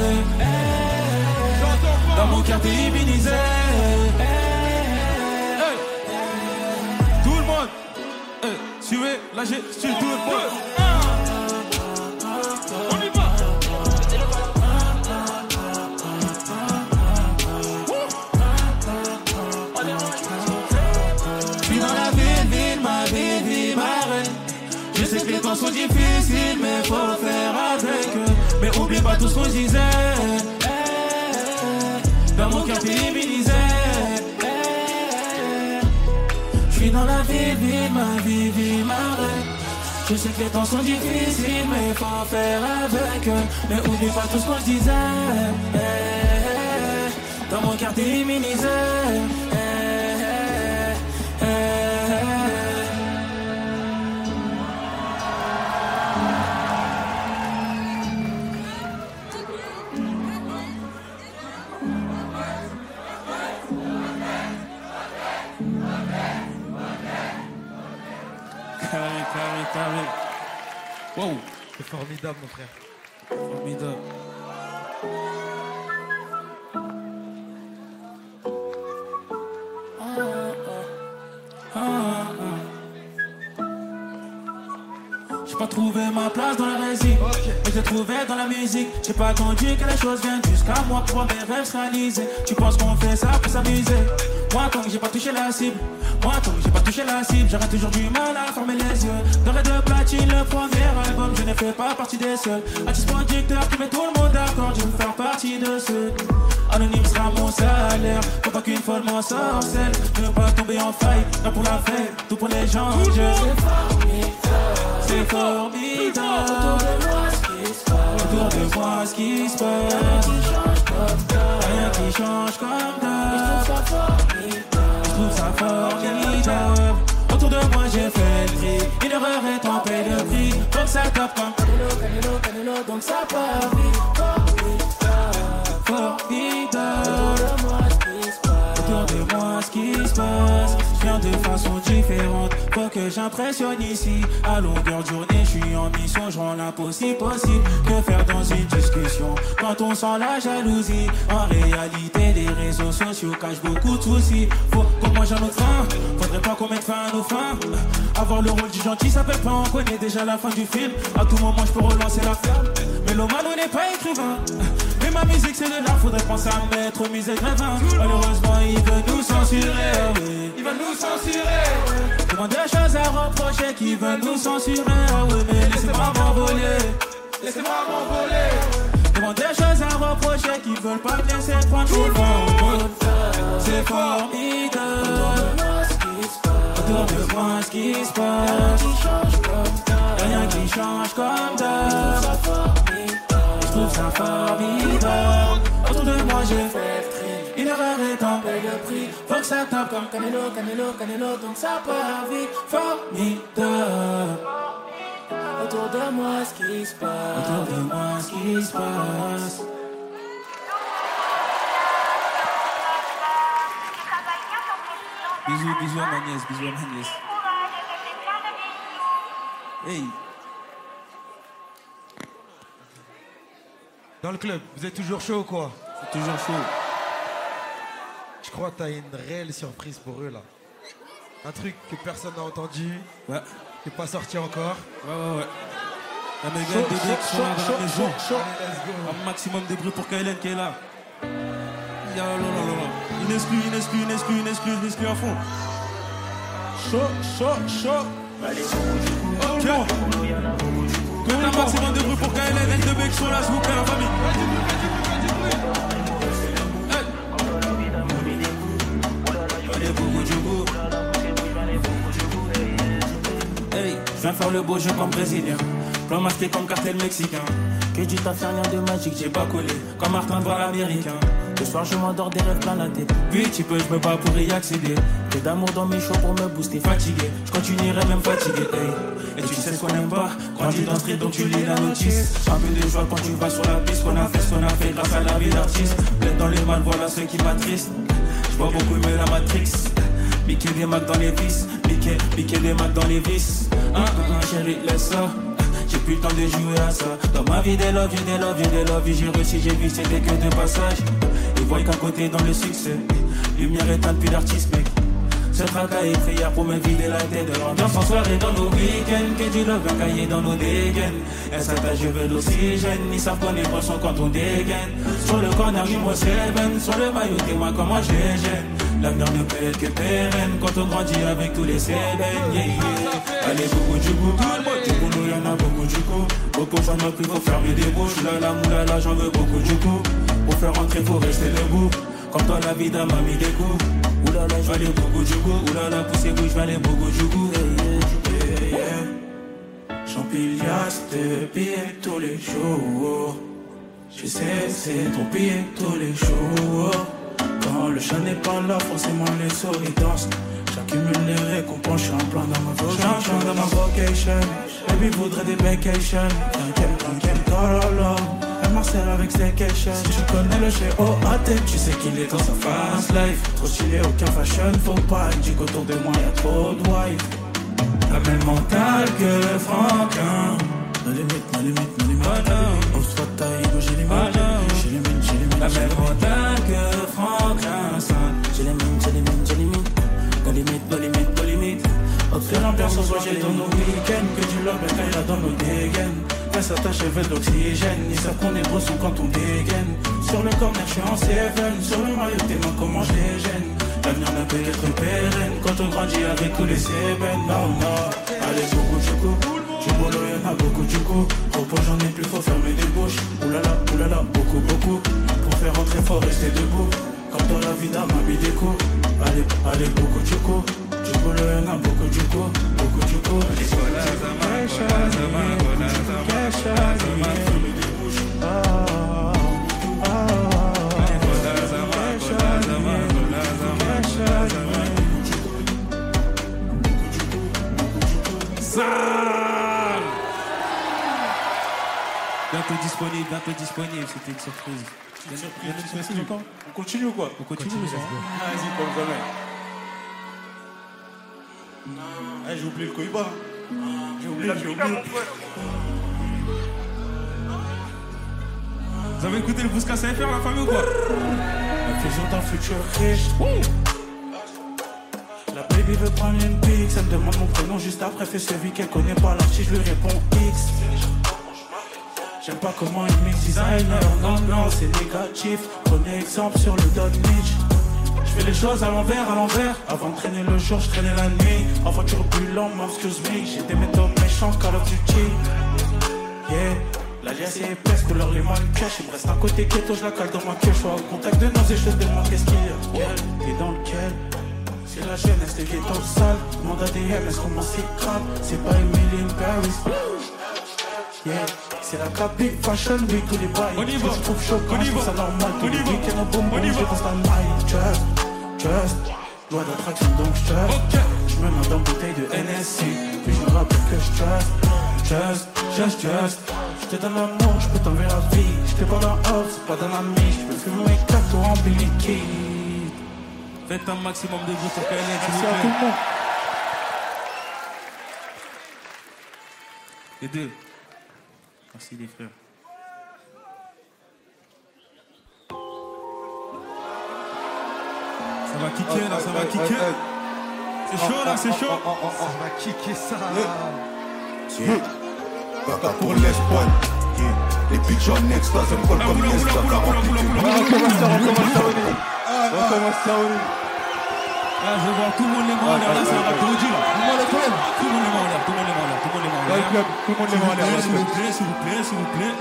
S6: Dans mon cœur t'es immunisé. Tout le monde, suivez la gestion, tout le monde. On y va. Je sais que les temps sont difficiles, mais faut faire avec eux. Mais oublie pas tout ce qu'on disait. Dans mon cœur t'es immunisé. J'suis dans la ville, ville, ma vie, vie, ma rêve. Je sais que les temps sont difficiles, mais faut faire avec eux. Mais oublie pas tout ce qu'on disait. Dans mon cœur t'es immunisé. Carré, carré, carré. Wow.
S4: C'est formidable, mon frère.
S6: Formidable. Ah, ah, ah, ah. J'ai pas trouvé ma place dans la musique, okay. Mais j'ai trouvé dans la musique. J'ai pas attendu que les choses viennent jusqu'à moi pour voir mes rêves se réaliser. Tu penses qu'on fait ça pour s'amuser? Moi tant que j'ai pas touché la cible, moi tant que j'ai pas touché la cible, j'aurais toujours du mal à fermer les yeux. Doré de platine, le premier album, je ne fais pas partie des seuls. Artiste producteur qui met tout le monde d'accord, je veux faire partie de ceux. Anonyme sera mon salaire, faut pas qu'une folle m'en sorcelle. Je veux pas tomber en faille, là pour la fête, tout pour les gens. Je... C'est formidable, autour de moi ce qui se passe, autour de moi ce qui se passe. Rien qui change comme d'hab, je trouve ça formidable. Autour de moi j'ai fait le tri, une erreur est en paix de prix. Donc ça tape comme Canelo, Canelo, Canelo, donc ça part vite. Formidable, autour de moi ce qui se passe. Je viens de façon différente, faut que j'impressionne ici. À longueur de journée, je suis en mission, je rends l'impossible possible. Que faire dans une discussion quand on sent la jalousie? En réalité, les réseaux sociaux cachent beaucoup de soucis. Faut qu'on mange à notre faim, faudrait pas qu'on mette fin à nos fins. Avoir le rôle du gentil, ça fait pas, on connaît déjà la fin du film. À tout moment, je peux relancer la flamme, mais l'homme n'est pas écrivain.
S1: Mais ma musique c'est de l'art, faudrait penser à mettre au musée Grévin. Malheureusement il veut nous censurer, oui. Il veut nous censurer, oui. Demande des choses à reprocher qui veulent nous censurer, oui. Mais laissez-moi m'envoler, laissez-moi m'envoler. Demande des choses à reprocher qui veulent pas me laisser prendre tout le monde. C'est formidable. Autour de moi ce qui se passe. Y'a rien qui change comme d'hab. Je trouve ça formidable. Autour de moi j'ai fait le tri. Une erreur étant paye le prix. Faut que ça tape comme Canelo, Canelo, Canelo. Donc ça part vite. Formidable. Autour de moi ce qui se passe. Autour de moi ce qui se passe. Bisous, bisous à ma nièce, bisous à ma nièce. Hey.
S4: Dans le club, vous êtes toujours chaud ou quoi?
S1: C'est toujours chaud.
S4: Je crois que t'as une réelle surprise pour eux là. Un truc que personne n'a entendu.
S1: Ouais.
S4: Qui n'est pas sorti encore.
S1: Ouais, ouais, ouais. La méga de Bébé qui sont là dans la maison. Un maximum de bruit pour Kaylen qui est là. Ya là là là là. Une exclu, une exclu, une exclu, une exclu, une exclu à fond. Chaud, chaud, chaud. Ok. Donne un maximum de bruit pour Kaylen et de Bébé qui sont là, s'il vous plaît, la famille. Allez, beaucoup du goût. Hey, je viens faire le beau jeu comme brésilien. Plan masqué comme cartel mexicain. Que du taf, rien de magique, j'ai pas collé. Comme Martin de voir l'américain. Le soir je m'endors des rêves plein la tête. Puis tu peux, je me bats pour y accéder. Que d'amour dans mes shows pour me booster. Fatigué, je continuerai même fatigué, hey. Et tu sais ce qu'on aime pas. Grandi dans le street donc tu lis la notice. Un peu de joie quand tu vas sur la piste. Qu'on a fait ce qu'on a fait grâce à la vie d'artiste. Peut-être dans les mal, voilà ce qui m'attriste. Je vois beaucoup aimer la Matrix. Piquer des macs dans les vis. Piquer, piquer des macs dans les vis. Un, un, un, chérie, laisse ça. J'ai plus le temps de jouer à ça. Dans ma vie des love, des love, des love. J'ai réussi, j'ai vu, c'était que de passage. Ils voient qu'un côté dans le succès. Lumière éteinte puis l'artiste, mec. Ce tracas est fait hier pour me vider la tête. De l'ambiance en soirée dans nos week-ends. Que du love, un cahier dans nos dégaines. Elle s'attache, je veux l'oxygène. Ils savent qu'on est poisson quand on dégaine. Sur le corner, je me seven. Sur le maillot, dis-moi comment je gêne. L'avenir ne peut être que pérenne quand on grandit avec tous les sébènes. Yeah, yeah. Allez, beaucoup du goût, tout le monde. Du boulot, y'en a beaucoup du coup. Beaucoup j'en ai pris, faut fermer des bouches. Oulala, moulala, j'en veux beaucoup du coup. Pour faire rentrer, faut rester debout. Comme toi, la vie d'un m'a mis des coups. Oulala, je vais aller beaucoup du goût. Oulala, poussez-vous, je vais aller beaucoup du goût. Yeah, yeah, yeah. Champilias de billets tous les jours. Je sais, c'est ton billet tous les jours. Quand le chat n'est pas là, forcément les souris dansent. J'accumule les récompenses, je suis en plein dans ma vocation, dans ma vocation. Baby voudrait des vacations. Tranquille, tranquille, talala. Elle Marcel avec staycation. Si tu connais le chez O A T, tu sais qu'il est dans sa fast life. Trop stylé, aucun fashion, faut pas. Il dit qu'autour de moi y'a trop de wife. La même mentale que Franklin. No limite, no limite, no limite. Au soit taille, j'ai les mains. J'ai les mines, j'ai les mines. La même mentale que Franklin. J'ai les mines, j'ai les mines, j'ai les mines. No limite, no limite, no limite. Observe l'ambiance en soirée dans nos week-ends. Que du love, elle caillera dans nos dégaines. Elle s'attache, elle veut de l'oxygène. Ils savent qu'on est brosson quand on dégaine. Sur le corner, je suis en seven. Sur le maillot, tes mains, comment je les gêne. L'avenir ne peut qu'être pérenne. Quand on grandit avec tous les sébènes. Non, non. Allez, beaucoup du coup. Du boulot, y'en a beaucoup du coup. Repos, j'en ai plus, faut fermer des bouches. Oulala, oulala, beaucoup, beaucoup. Pour faire rentrer, faut rester debout. Comme dans la vie d'un m'a mis des coups. Allez, allez, beaucoup du coup. Du boulot, y'en a beaucoup du coup. Beaucoup du coup. Allez, voilà, ça m'a, voilà, ça m'a, voilà, ça m'a, voilà, ça m'a, fermer des bouches. Ah, ah, allez, voilà, ça m'a, voilà, ça m'a, voilà, ça m'a, voilà, ça m'a. Sale! Bientôt disponible, bientôt disponible, c'était une surprise.
S11: Une surprise, une surprise encore. On continue ou quoi?
S1: On continue, continue
S11: hein. Vas-y, comme jamais. Ah, j'ai oublié le Koiba. J'ai oublié, j'ai oublié.
S1: Vous avez écouté le Bousca C F R, la famille ou quoi?
S11: La fusion d'un futur riche. La baby veut prendre une pique. Elle me demande mon prénom juste après. Fait celui qu'elle connaît pas l'artiste, je lui réponds X. J'aime pas comment ils mixent designer. Non, non, c'est négatif. Prenez exemple sur le Don Mitch. Je fais les choses à l'envers, à l'envers. Avant de traîner le jour, je traînais la nuit. En voiture bulant, excuse me. J'ai des méthodes méchantes, Call of Duty. Yeah, l'alias est épaisse, couleur lemon cash. Il me reste un côté keto, je la cale dans ma queue. Je suis au contact de nos et je te demande qu'est-ce qu'il y a. Yeah, t'es dans lequel? C'est la jeunesse, les ghettos sales. Demande à D M, est-ce qu'on m'en s'y crame? C'est pas Emily in Paris. Yeah, c'est la cap big fashion week, tous les bails. On y va, je trouve choquant, je trouve ça normal. Tous les week-ends au bonbon, je passe la maille. Just, just, loi d'attraction donc je trust. Je me mets dans une bouteille de N S C, puis je me rappelle que je trust. Just, just, just, je te donne l'amour, je peux t'enlever la vie. Je te parle en off, c'est pas dans la mise. Je peux fumer mes cartes en liquide.
S1: Faites un maximum de bruit pour K L N, s'il vous
S11: Merci à tout le
S1: plaît.
S11: monde.
S1: Les deux. Merci les frères. Ça va kicker là, ça va kicker. C'est chaud là, c'est chaud.
S4: Ça va kicker ça.
S12: Caca pour l'Espagne. Les bitches en extase, elles me collent comme Nesta.
S9: On commence ça, on commence ça, on commence ça,
S1: Là, je vois tout le monde les mains en l'air. Là, c'est un applaudi là. Tout le monde les mains en l'air. Tout le monde les mains en l'air. Tout le monde les mains en l'air. Tout le monde les mains en l'air.
S9: Tout le monde les mains en l'air.
S1: S'il vous plaît, s'il vous plaît, s'il vous plaît.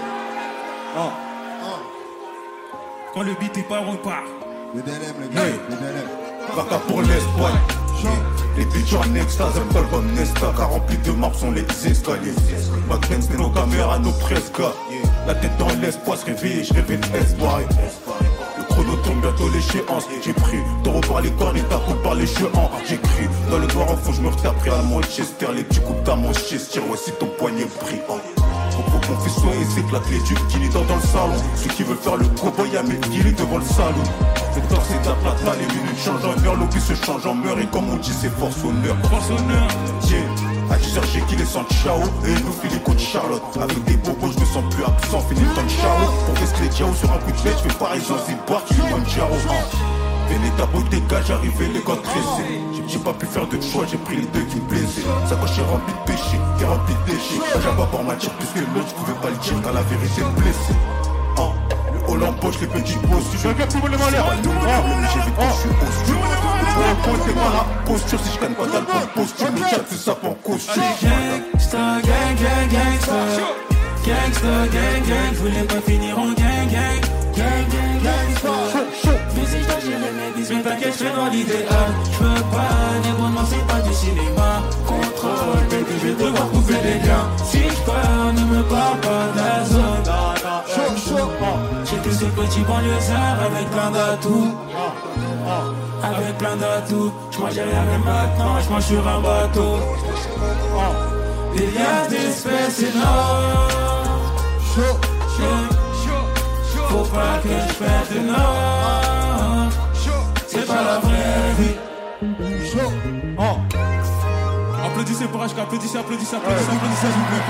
S1: Quand le beat est pas, on part.
S12: Le D L M, le gars, le D L M. Caca pour l'Espagne. Les bitches en extase, elles me collent comme Nesta. Car remplis de marbre sont les escaliers. Ma graine, c'est nos caméras, nos presque. La tête dans l'espoir, se réveiller, je rêvais de espoir. Le chrono tombe bientôt l'échéance. J'ai pris taureau par les cornes et ta coupe par les cheveux. J'écris dans le noir en fond, je me retape pris à Manchester. Les petits coupes à Manchester, voici ton poignet brillant. Faut qu'on fait soigner, s'éclate les ducs qui dans dans le salon. Ceux qui veulent faire le cowboy à Medguili devant le salon. Le temps c'est ta plate là, les minutes changent en heure. L'obus se change en meurt et comme on dit c'est force honneur.
S1: Force honneur.
S12: Yeah. À dix heures j'ai qu'il est sans ciao. Et nous filé contre Charlotte. Avec des bobos je me sens plus absent. Fini le temps de charo. Pour rester les diao sur un coup de tête. Je fais pareil sur Zibar qui est comme Jaro. Venez ta beauté gars, j'arrivais les gars tressés. J'ai pas pu faire de choix, j'ai pris les deux qui me plaisaient. Sa coche est remplie de péché, qui est remplie de déchets. J'avais pas ma tire plus que l'autre, je pouvais pas le dire quand la vérité me blessait. Oh, le haut en poche, les petits bosses. Je regarde tout le monde les mains en l'air. J'ai vite que je suis posture. Le point c'est pas la posture, si je gagne pas d'alcool, posture. Le chat c'est ça pour costume.
S6: Gangsta, gang, gang, gangsta. Gangsta, gang, gang, je voulais pas finir en gang, gang. Gang, gang, gangsta. Mais si je dois gérer mes bis, mais t'inquiète, je fais dans l'idéal. Je veux pas, négocier, c'est pas du cinéma. Contrôle, baby, je vais devoir couper les liens. Si je pars, ne me parle pas de la zone. J'étais ce petit banlieusard avec plein d'atouts. Avec plein d'atouts. Je mangeais rien, mais maintenant, je mange sur un bateau. Des liens d'espèces énormes. Faut pas que je perde le nord. C'est pas la vraie vie.
S1: Applaudissez pour H K, applaudissez, applaudissez, applaudissez, applaudissez, s'il vous plaît.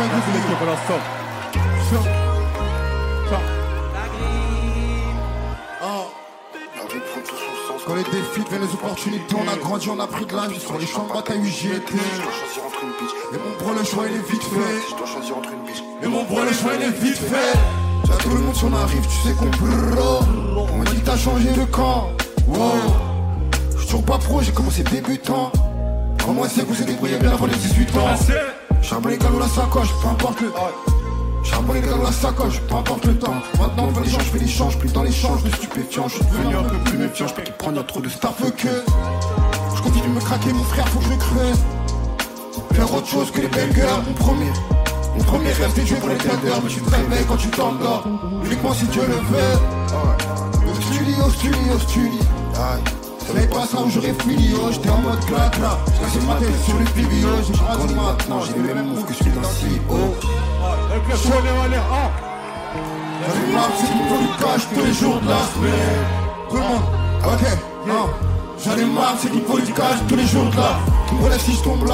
S13: Quand les défis deviennent les opportunités, on a grandi, on a pris de la vie. Sur les champs de bataille, j'y étais. Et mon bro, le choix il est vite fait. Et mon bro, le choix il est vite fait. Y'a tout le monde si on arrive, tu sais qu'on peut. On m'a dit que t'as changé de camp. Wow. J'suis toujours pas pro, j'ai commencé débutant. Comment c'est qu'on s'est débrouillé bien avant les dix-huit ans. Charbon les galons, la sacoche, peu importe le. Charbon les galons, la sacoche, peu importe le temps. Maintenant on fait l'échange, je fais l'échange, plus dans l'échange de stupéfiants. Je suis devenu un peu plus méfiant, je peux qu'il prendre, y'a trop de staff que. Je continue de me craquer, mon frère, faut que je creuse. Faire autre chose que les bangers, mon premier. Mon premier rêve c'est Dieu pour les tenders. Mais tu te réveilles quand tu t'endors. Uniquement si Dieu le veut. Studio, studio, studio. Aïe. Ça n'est pas ça où j'aurais fini, oh, j'étais en mode claque là. J'ai cassé ma tête sur les pivio, j'ai grandi maintenant, j'ai les mêmes moves que celui d'un C E O. J'avais marre, c'est qu'il faut du cash tous les jours de la semaine. Tout le monde, ok, non. J'en ai marre, c'est qu'il faut du cash tous les jours de la. Qui me relève si je tombe là.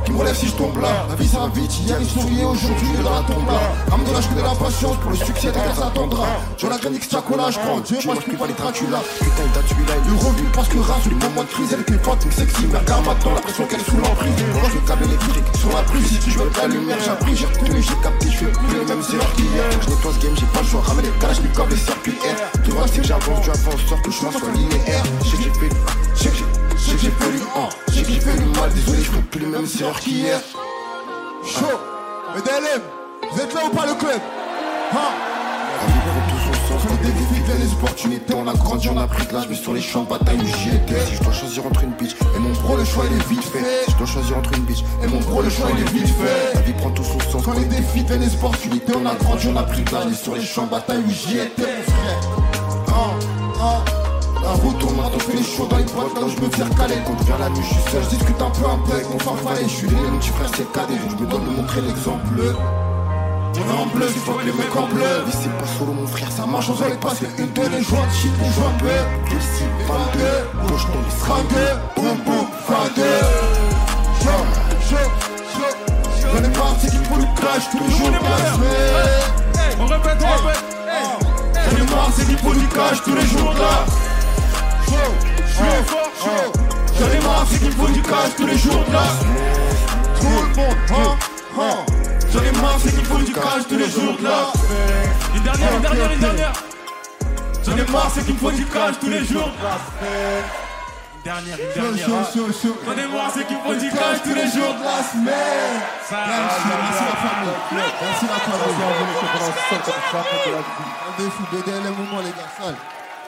S13: qui me relève si je tombe là. La vie ça va vite, hier il souriait, aujourd'hui il est dans la tombe là. Alhamdoulilah, je connais la patience, pour le succès derrière ça attendra. John Agranix, Tiakola, je crois en Dieu, moi je prie pas les Dracula. Putain il t'a tué là, il est revenu parce que rare sur les moments de crise. Elle est fucking sexy, mais regarde maintenant l'impression qu'elle est sous l'emprise. Branche le câble électrique sur la prise, si tu veux de la lumière, j'ai appris, j'ai retenu, j'ai capté, je fais plus les mêmes erreurs qu'hier. Je nettoie ce game, j'ai pas le choix, ramène les calages, les câbles, les circuits air. Tout le reste c'est que j'avance, tu avances, sort que le chemin soit linéaire. Je sais que j'ai fait, je sais que j'ai, je sais que j'ai fait du an, je sais que j'ai fait du mal, désolé, je fais plus les mêmes erreurs qu'hier. Chaud, mais D L M, vous êtes là ou pas le club? Hein? La vie prend tout son sens, quand les défis viennent les opportunités, on a grandi, on a pris de l'âge, mais sur les champs de bataille où j'y étais. Si je dois choisir entre une bitch et mon bro, le choix il est vite fait. Si je dois choisir entre une bitch et mon bro, le choix il est vite fait. La vie prend tout son sens, quand les défis viennent les opportunités, on a grandi, on a pris de l'âge, mais sur les champs de bataille où j'y étais, mon frère. Hein? Hein? La route tourne, on fait les shows dans les boîtes, là où je me fais recaler. Quand je viens la nuit, je suis seul, je discute un peu un peu avec mon fanfare. Je suis l'aîné, mon petit frère c'est cadet, je me donne de montrer l'exemple. On est en bleu, c'est toi que les mecs en bleu. Mais c'est pas solo mon frère, ça marche, on s'en est passé une de les joints, shit, les joints peu. Plus si, vingt-deux, gauche dans les seringues, boum boum, vingt-deux. Yo, yo, yo, j'en ai marre, c'est qu'il faut du clash, tous les jours placé.
S2: On répète, on répète.
S13: J'en ai marre, c'est qu'il faut du cash tous les jours là. Chaud, chaud, chaud. J'en ai marre, c'est qu'il faut du cash tous les jours là. Tout le monde, hein, hein. J'en ai marre, c'est qu'il faut du cash tous les jours là.
S2: Une dernière, une dernière, une dernière.
S13: J'en ai marre, c'est qu'il faut du cash tous les jours là.
S2: Une dernière, une dernière. J'en ai marre, c'est qu'il faut du cash tous les jours de la semaine.
S13: Merci la famille. Merci la famille. On est fou, B D L M au moins les gars, sale.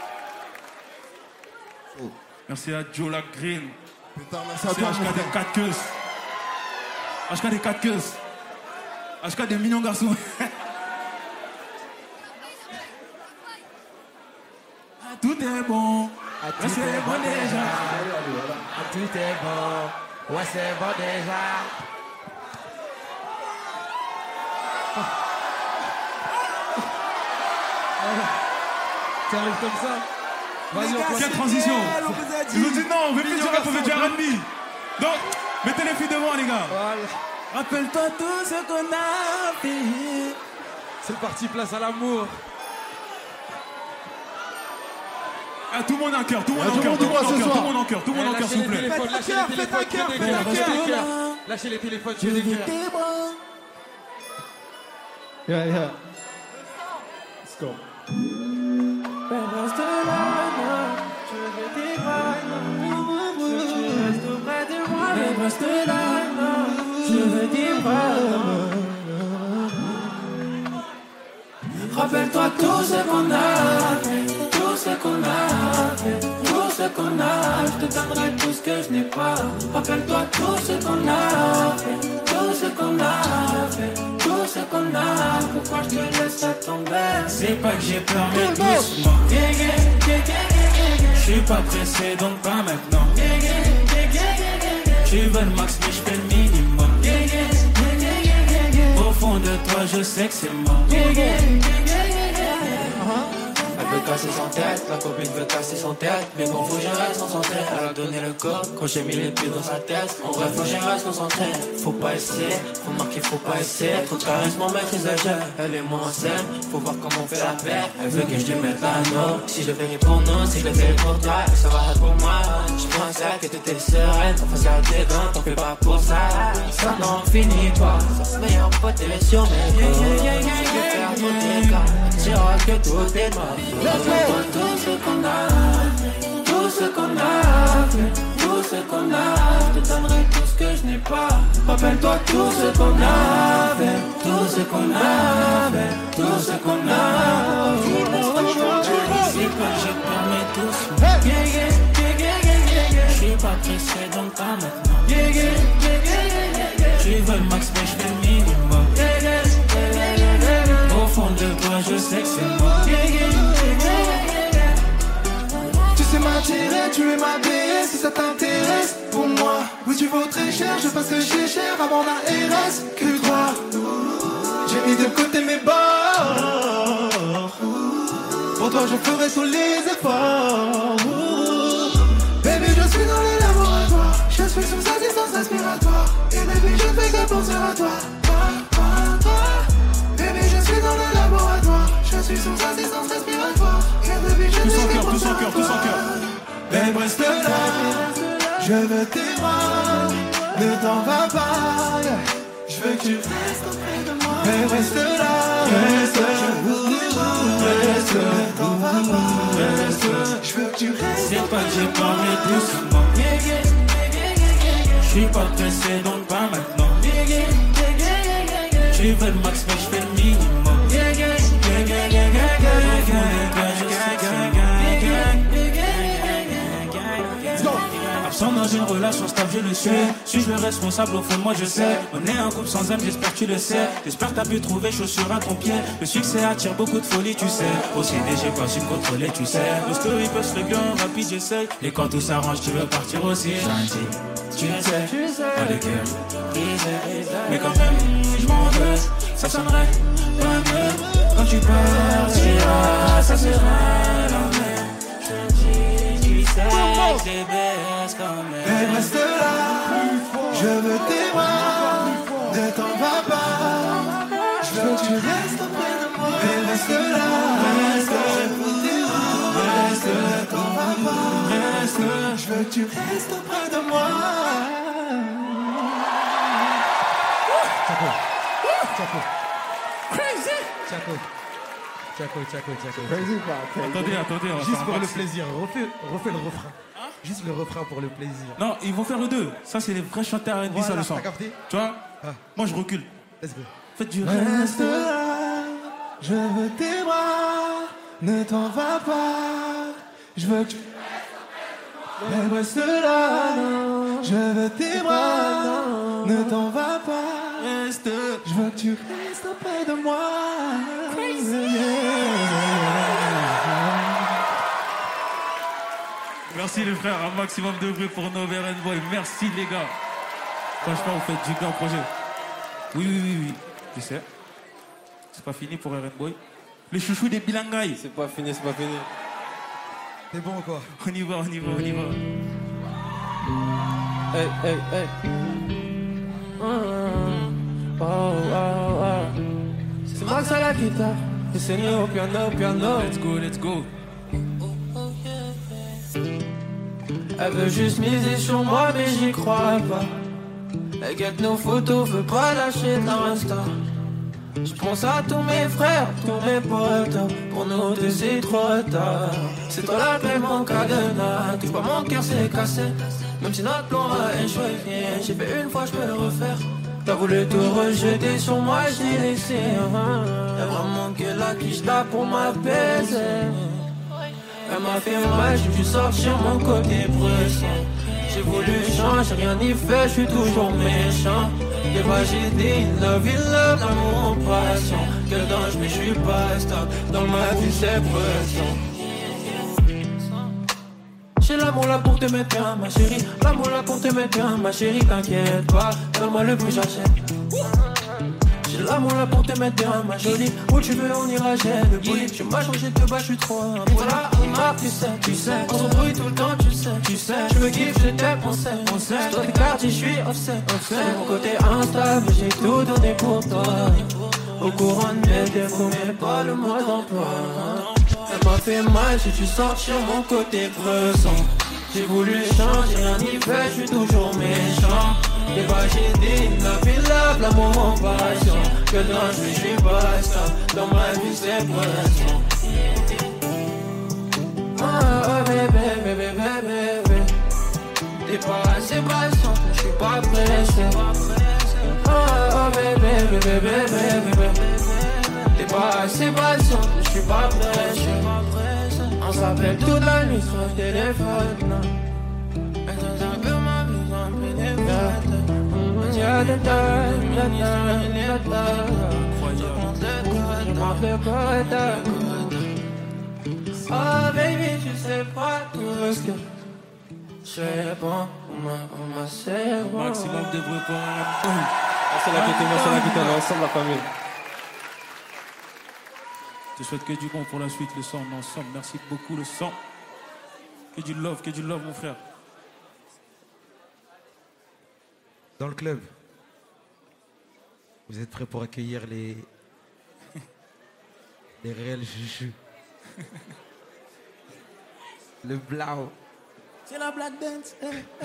S1: Merci à Joe la Green.
S13: Putain, merci à toi.
S1: H K des quatre queues. H K des quatre queues. H K des mignons garçons. Ah, tout est bon.
S14: Ah, tout c'est est bon déjà. Ah, tout est bon. Ouais, c'est bon déjà.
S4: Tu arrives comme ça? Vas-y, on
S1: quelle transition? Ils nous disent non, on veut plus du rap, on veut du R and B. Donc, mettez les filles devant, les gars.
S4: Voilà.
S6: Rappelle-toi tout ce qu'on a fait.
S4: C'est parti, place à l'amour.
S1: Ah, tout le monde en cœur, tout le monde en cœur, tout le monde en cœur, tout le monde en cœur, tout le monde en cœur, s'il vous plaît.
S4: Lâchez les téléphones, faites un cœur, faites un cœur. Lâchez les téléphones, je les cœurs.
S10: Yeah, yeah. Let's go.
S6: Reste là, je vais tes bras, tu restes auprès de moi. Reste là, je veux tes bras. Rappelle-toi tout ce qu'on a fait, tout ce qu'on a fait, tout ce qu'on a. Je te donnerai tout ce que je n'ai pas. Rappelle-toi tout ce qu'on a fait, tout ce qu'on a fait, tout ce qu'on a. Pourquoi je te laisse tomber? C'est pas que j'ai peur mais doucement. Je suis pas pressé donc pas maintenant. Tu veux le max mais je fais le minimum. Au fond de toi je sais que c'est mort. Elle veut casser son tête, la copine veut casser son tête. Mais bon faut que je reste concentré. Elle a donné le corps quand j'ai mis les pieds dans sa tête. En vrai faut que je reste concentré. Faut pas essayer, faut marquer, faut pas essayer. Trop de caresse, mon maîtrise le jeu. Elle est moins en scène, faut voir comment on fait la paix. Elle veut que je lui mette l'anneau. Si je le fais pour nous, si je le fais pour toi, ça va être pour moi. Je prends un sac et tout est sereine. En face à tes dents, t'en fais pas pour ça. Ça n'en finit pas. Ça meilleur pote est sur mes corps. Je vais faire tout tes cas. Dira que tout est mort. Rappelle-toi tout ce qu'on a fait, tout ce qu'on a fait, tout ce qu'on a. Je te donnerai tout ce que je n'ai pas. Rappelle-toi tout ce qu'on a fait, tout ce qu'on a fait, tout ce qu'on a. C'est pas que je permets tout ça. Je suis pas pressé donc pas maintenant. Tu veux le max mais je fais le minimum. Au fond de toi je sais que c'est moi.
S15: Tu sais m'attirer, tu es ma déesse si ça t'intéresse. Pour moi, oui tu vaux très cher. Je passe que j'ai cher avant la R S. Que toi, j'ai mis de côté mes bords. Pour toi je ferai tous les efforts. Baby je suis dans le laboratoire. Je suis sous assistance respiratoire. Et mes Baby, je ne fais que penser à toi. Toi, toi, toi. Baby, je suis dans le laboratoire. Je suis sous assistance respiratoire. Et baby, je
S1: tous en cœur, tous en cœur, tous en cœur.
S15: Baby, reste là. Je veux tes bras. Ne t'en va pas. Je veux que tu restes auprès de moi. Baby, reste là. Reste, je veux tes bras. Reste, ne t'en va pas. Reste, je veux que tu restes.
S1: C'est pas que j'ai parlé doucement. Je suis pas pressé donc pas maintenant. Tu veux le max mais je fais le minimum. Absent dans une relation stable, je le suis. Suis-je le responsable au fond de moi, je sais. On est un couple sans âme, j'espère que tu le sais. J'espère que t'as pu trouver chaussure à ton pied. Le succès attire beaucoup de folie, tu sais. Au ciné, j'ai pas su me contrôler, tu sais. Le story peut se régler en rapide, j'essaye. Et quand tout s'arrange, tu veux partir aussi. Gentil, tu sais, pas de cœur brisé. Mais quand même, je m'en veux. Ça sonnerait pas mieux. Quand tu partiras, ça sera la même. Je dis, tu sais, que j'ai baisse quand même.
S15: Mais reste là, je veux tes bras. Ne t'en va pas. Je veux que tu restes auprès de moi. Mais reste là, reste, je veux tes bras. Reste, ne t'en va pas. Reste, je veux que tu restes auprès de moi.
S4: Chaco. Chaco. Crazy. Chaco. Chaco, Chaco, Chaco.
S13: Crazy pas.
S1: Attendez, attendez, on va
S4: Juste
S1: faire
S4: pour
S1: un
S4: le
S1: max.
S4: plaisir, refais, refais le refrain. Juste le refrain pour le plaisir.
S1: Non, ils vont faire le deux. Ça, c'est les vrais chanteurs R and B, ça
S4: Voilà,
S1: le sent.
S4: t'as capté?
S1: Tu vois Moi, je recule.
S4: Let's go.
S1: Faites du
S15: Reste là, je veux tes bras. Ne t'en va pas. Je veux que tu mais reste là, je veux tes bras. Ne t'en va pas.
S1: Reste.
S15: Je veux que tu restes auprès de moi.
S1: Merci les frères, un maximum de bruit pour nos R and Boy. Merci les gars. Franchement, vous faites du bien projet. Oui, oui, oui, oui. Je sais. C'est pas fini pour R and Boy. Les chouchous des bilangaï.
S16: C'est pas fini, c'est pas fini.
S4: T'es bon ou quoi?
S1: On y va, on y va, on y va.
S16: Hey, hey, hey. Oh, oh, oh, oh. C'est Max à la guitare. Et c'est Néo au piano, au piano.
S1: Let's go, let's go.
S16: Elle veut juste miser sur moi, mais j'y crois pas. Elle guette nos photos, veut pas lâcher dans Insta. Je pense à tous mes frères, tous mes potes. Pour nous deux c'est trop tard. C'est toi la paix, mon cadenas. Touche pas mon cœur, c'est cassé. Même si notre plan a échoué, j'ai fait une fois, je peux le refaire. T'as voulu tout rejeter sur moi, j'ai laissé. Y'a vraiment que la quiche là pour m'apaiser. Elle m'a fait mal, j'ai dû sortir mon côté pressant. J'ai voulu changer, rien n'y fait, je suis toujours méchant. Des fois j'ai dit love, in love, l'amour en passion. Quel danger, mais je suis pas stable. Dans ma vie c'est pression. J'ai l'amour là pour te mettre bien, ma chérie. L'amour là pour te mettre bien, ma chérie, t'inquiète pas. Donne-moi le prix, j'achète. J'ai l'amour là pour te mettre bien, ma jolie. Où tu veux, on ira, j'ai le bolide. Tu m'as changé de bas, je suis trop un voilà, on marque, tu sais, tu sais. On s'embrouille tout le temps, tu sais, tu sais. Je me kiffe, je t'aime, on sait, on sait. Toi t'es quartier, je suis offset, offset. Mon côté instable, j'ai tout donné pour toi. Au courant de mes défauts, mais pas le mode d'emploi. Elle m'a fait mal, j'ai dû sortir mon côté pressant. J'ai voulu changer, rien n'y fait, je suis toujours méchant. Des fois j'ai dit, la vie, love, l'amour en passion. Que dans je suis pas stable, dans ma vie c'est pression. Oh, oh bébé, bébé, bébé, bébé. T'es pas assez patient, je suis pas pressé. Oh, oh bébé, bébé, bébé, bébé. T'es pas assez patient, je suis pas pressé. On s'appelle toute la nuit sur le téléphone. Elle nous a que ma vie en bénéfice. Y'a des dames, y'a des dames, y'a des dames. Je compte les codes, je marque le code. Oh baby, tu sais pas tout ce que c'est bon, on m'a, on m'a, c'est bon.
S1: Maximum de bruit pour un.
S16: Merci la guitare, merci la guitare, ensemble la famille.
S1: Je te souhaite que du bon pour la suite, le sang, on est ensemble. Merci beaucoup, le sang. Que du love, que du love, mon frère.
S4: Dans le club, Vous êtes prêts pour accueillir les... les réels juchus. Le blau.
S5: C'est la black dance. Eh, eh.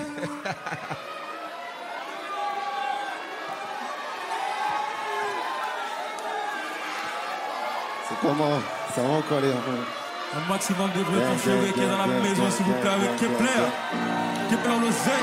S13: C'est comment? Ça va encore aller un peu.
S1: Un maximum de bruit pour Cheveux qui est dans la maison, s'il vous plaît, avec Kepler. Kepler le Z.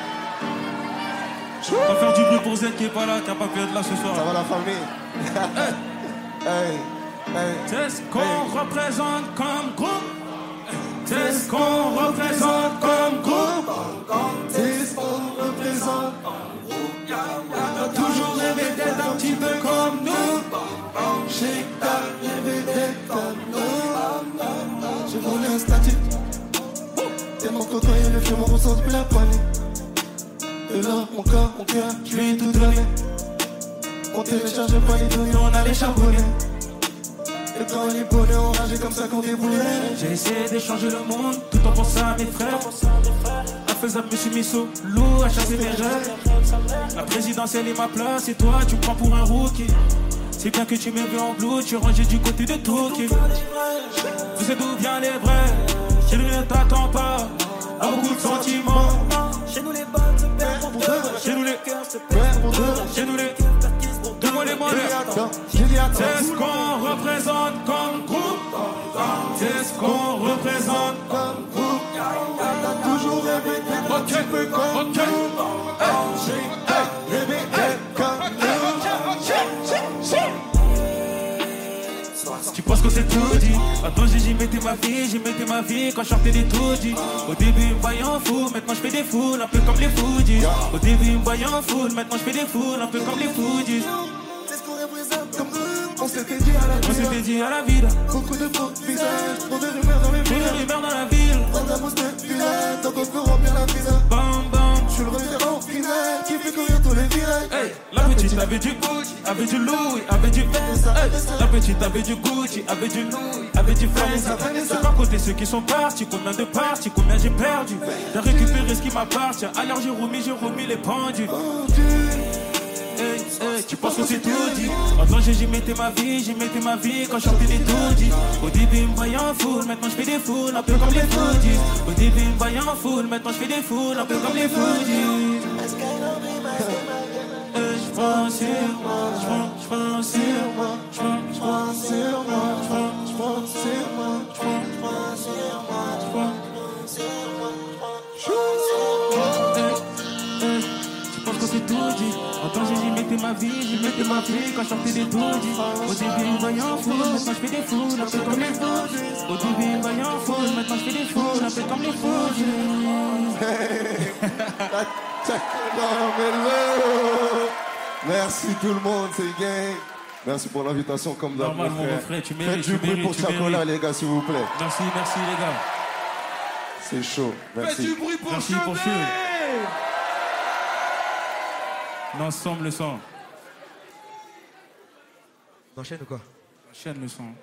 S1: On va faire du bruit pour Z qui est pas là, qui a pas pu être là ce soir.
S13: Ça va la famille? Hey, hey,
S1: c'est ce qu'on hey. représente comme groupe. C'est ce qu'on représente comme groupe.
S15: C'est ce qu'on représente comme groupe. T'as toujours rêvé d'être un petit peu comme nous. J'ai que t'as rêvé d'être comme nous. J'ai volé un statut. Tellement côtoyé le vieux, mon ressort depuis la poignée. Et là, mon corps, mon cœur, je lui ai tout donné. On télécharge pas les données, on allait charbonner. Et quand les bonheurs enragés comme ça qu'on déboulait.
S1: J'ai essayé d'échanger le monde tout en pensant à mes frères. Infaisable, me suis mis sous l'eau à chasser mes rêves. La présidentielle est ma place et toi tu me prends pour un rookie. C'est bien que tu m'aies vu en bleu, tu ranges du côté de Tokyo. Tu sais d'où viennent les vrais, chez nous ne t'attends pas. À beaucoup de sentiments.
S15: Chez nous les balles se perdent pour deux.
S1: Chez nous les
S15: cœurs se perdent pour deux.
S1: Chez nous les deux-moi les malheurs. C'est ce qu'on représente comme groupe. C'est ce qu'on représente
S15: comme groupe. T'as toujours rêvé d'être un petit peu comme nous. J'ai rêvé d'être comme nous.
S1: Tu penses que c'est tout dit. Attends, j'y mettais ma vie, j'y mettais ma vie quand je sortais des tout dit. Au début, ils me voyaient en fou, maintenant je fais des foules, un peu comme les foodies. Au début, ils me voyaient en foule, maintenant je fais des foules, un peu comme les foodies.
S15: C'est ce qu'on représente comme nous. On s'était dit à la vie.
S1: On s'était dit à la ville.
S15: Beaucoup de faux visages, trop de rumeurs dans les villes.
S1: Trop de rumeurs dans la ville.
S15: On a mousse de filet, donc on peut remplir la visa.
S1: Bam bam.
S15: Je suis le référent final qui fait courir tous les virages.
S1: Hey, la petite avait du Gucci, avait du Louis, avait du Benz. Hey, la petite avait du Gucci, avait du Louis, avait du Benz. C'est pas côté ceux qui sont partis, combien de parties, combien j'ai perdu. J'ai récupéré ce qui m'appartient. Alors j'ai remis, j'ai remis les pendus. Hey, hey, tu penses que c'est tout dit. Avant j'y mettais ma vie, j'y mettais ma vie quand je chantais des tout dit. Au début ils me voyaient en foule, maintenant je fais des foules, un peu comme les foodies. Au début ils me voyaient en foule, maintenant je fais des foules, un peu comme les foodies. Je prends sur moi, je prends, je prends sur moi, je prends, je prends sur moi, je prends, je prends sur moi, je prends, je prends sur moi, je prends sur moi, je prends sur moi. Tu penses que c'est tout dit. Attends, j'y mettais ma vie, j'y mettais ma vie quand je sortais des tout-dits. Au début, ils me voyaient en foule, maintenant je fais des foules, un peu comme les foodies. Au début, ils me voyaient en foule, maintenant je fais des foules, un peu comme les foodies.
S13: Merci tout le monde, c'est gang. Merci pour l'invitation comme d'hab.
S1: Normal, mon frère, tu mérites.
S13: Faites du bruit pour Chacola, les gars, s'il vous plaît.
S1: Merci, merci, les gars.
S13: C'est chaud, merci.
S4: Faites du bruit pour
S1: Merci pour Cheveux. On ensemble le son.
S4: On enchaîne ou quoi?
S1: On enchaîne le son.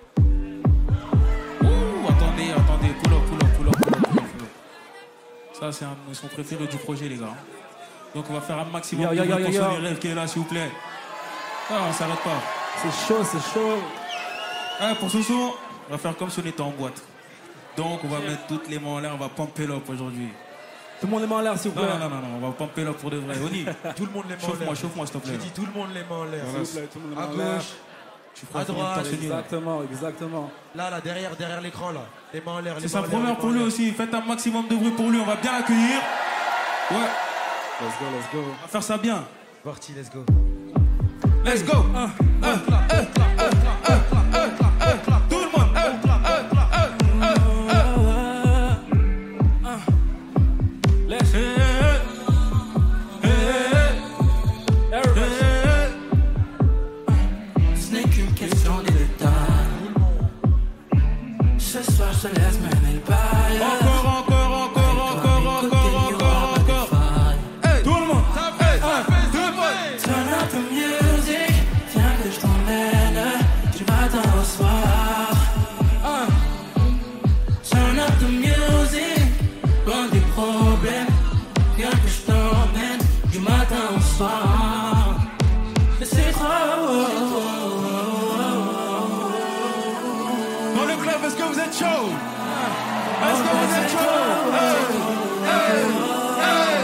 S1: Ouh, attendez, attendez. Pull up, pull up, pull up, pull up, pull up, pull up. Ça, c'est un de mes sons préférés du projet, les gars. Donc, on va faire un maximum yo, yo, de bruit pour Sonny Rêve qui est là, s'il vous plaît. Ah, on s'arrête pas.
S5: C'est chaud, c'est chaud.
S1: Ah, pour ce son, on va faire comme si on était en boîte. Donc, on va mettre toutes les mains en l'air, on va pumper l'op aujourd'hui.
S5: Tout le monde les mains en l'air, s'il vous plaît.
S1: Non, non, non, non, on va pumper l'op pour de vrai. Oni,
S4: tout le monde les mains en l'air.
S1: Chauffe-moi, chauffe-moi, s'il te plaît.
S4: J'ai dit tout le monde les mains en l'air.
S1: Voilà.
S5: S'il vous plaît, tout le monde les
S4: À
S5: mains en l'air.
S4: gauche,
S1: tu feras
S4: à droite.
S5: Exactement, exactement.
S4: Là, là, derrière, derrière l'écran, là. Les mains en l'air.
S1: C'est sa première pour lui aussi. Faites un maximum de bruit pour lui, on va bien l'accueillir. Ouais.
S5: Let's go, let's go.
S1: On va faire ça bien.
S4: Parti, let's go.
S1: Let's go. Uh, uh, uh, uh, uh, uh, uh, tout le monde.
S16: Ce n'est qu'une question de détail. Ce soir je te laisse mener le bail.
S1: Encore, encore, encore, encore, encore, encore, encore. Hey, tout le monde. Hey, hey, tout le monde.
S16: Turn up the music. Viens que je t'emmène.
S1: chaud. Est-ce que vous êtes chaud? Hey, hey,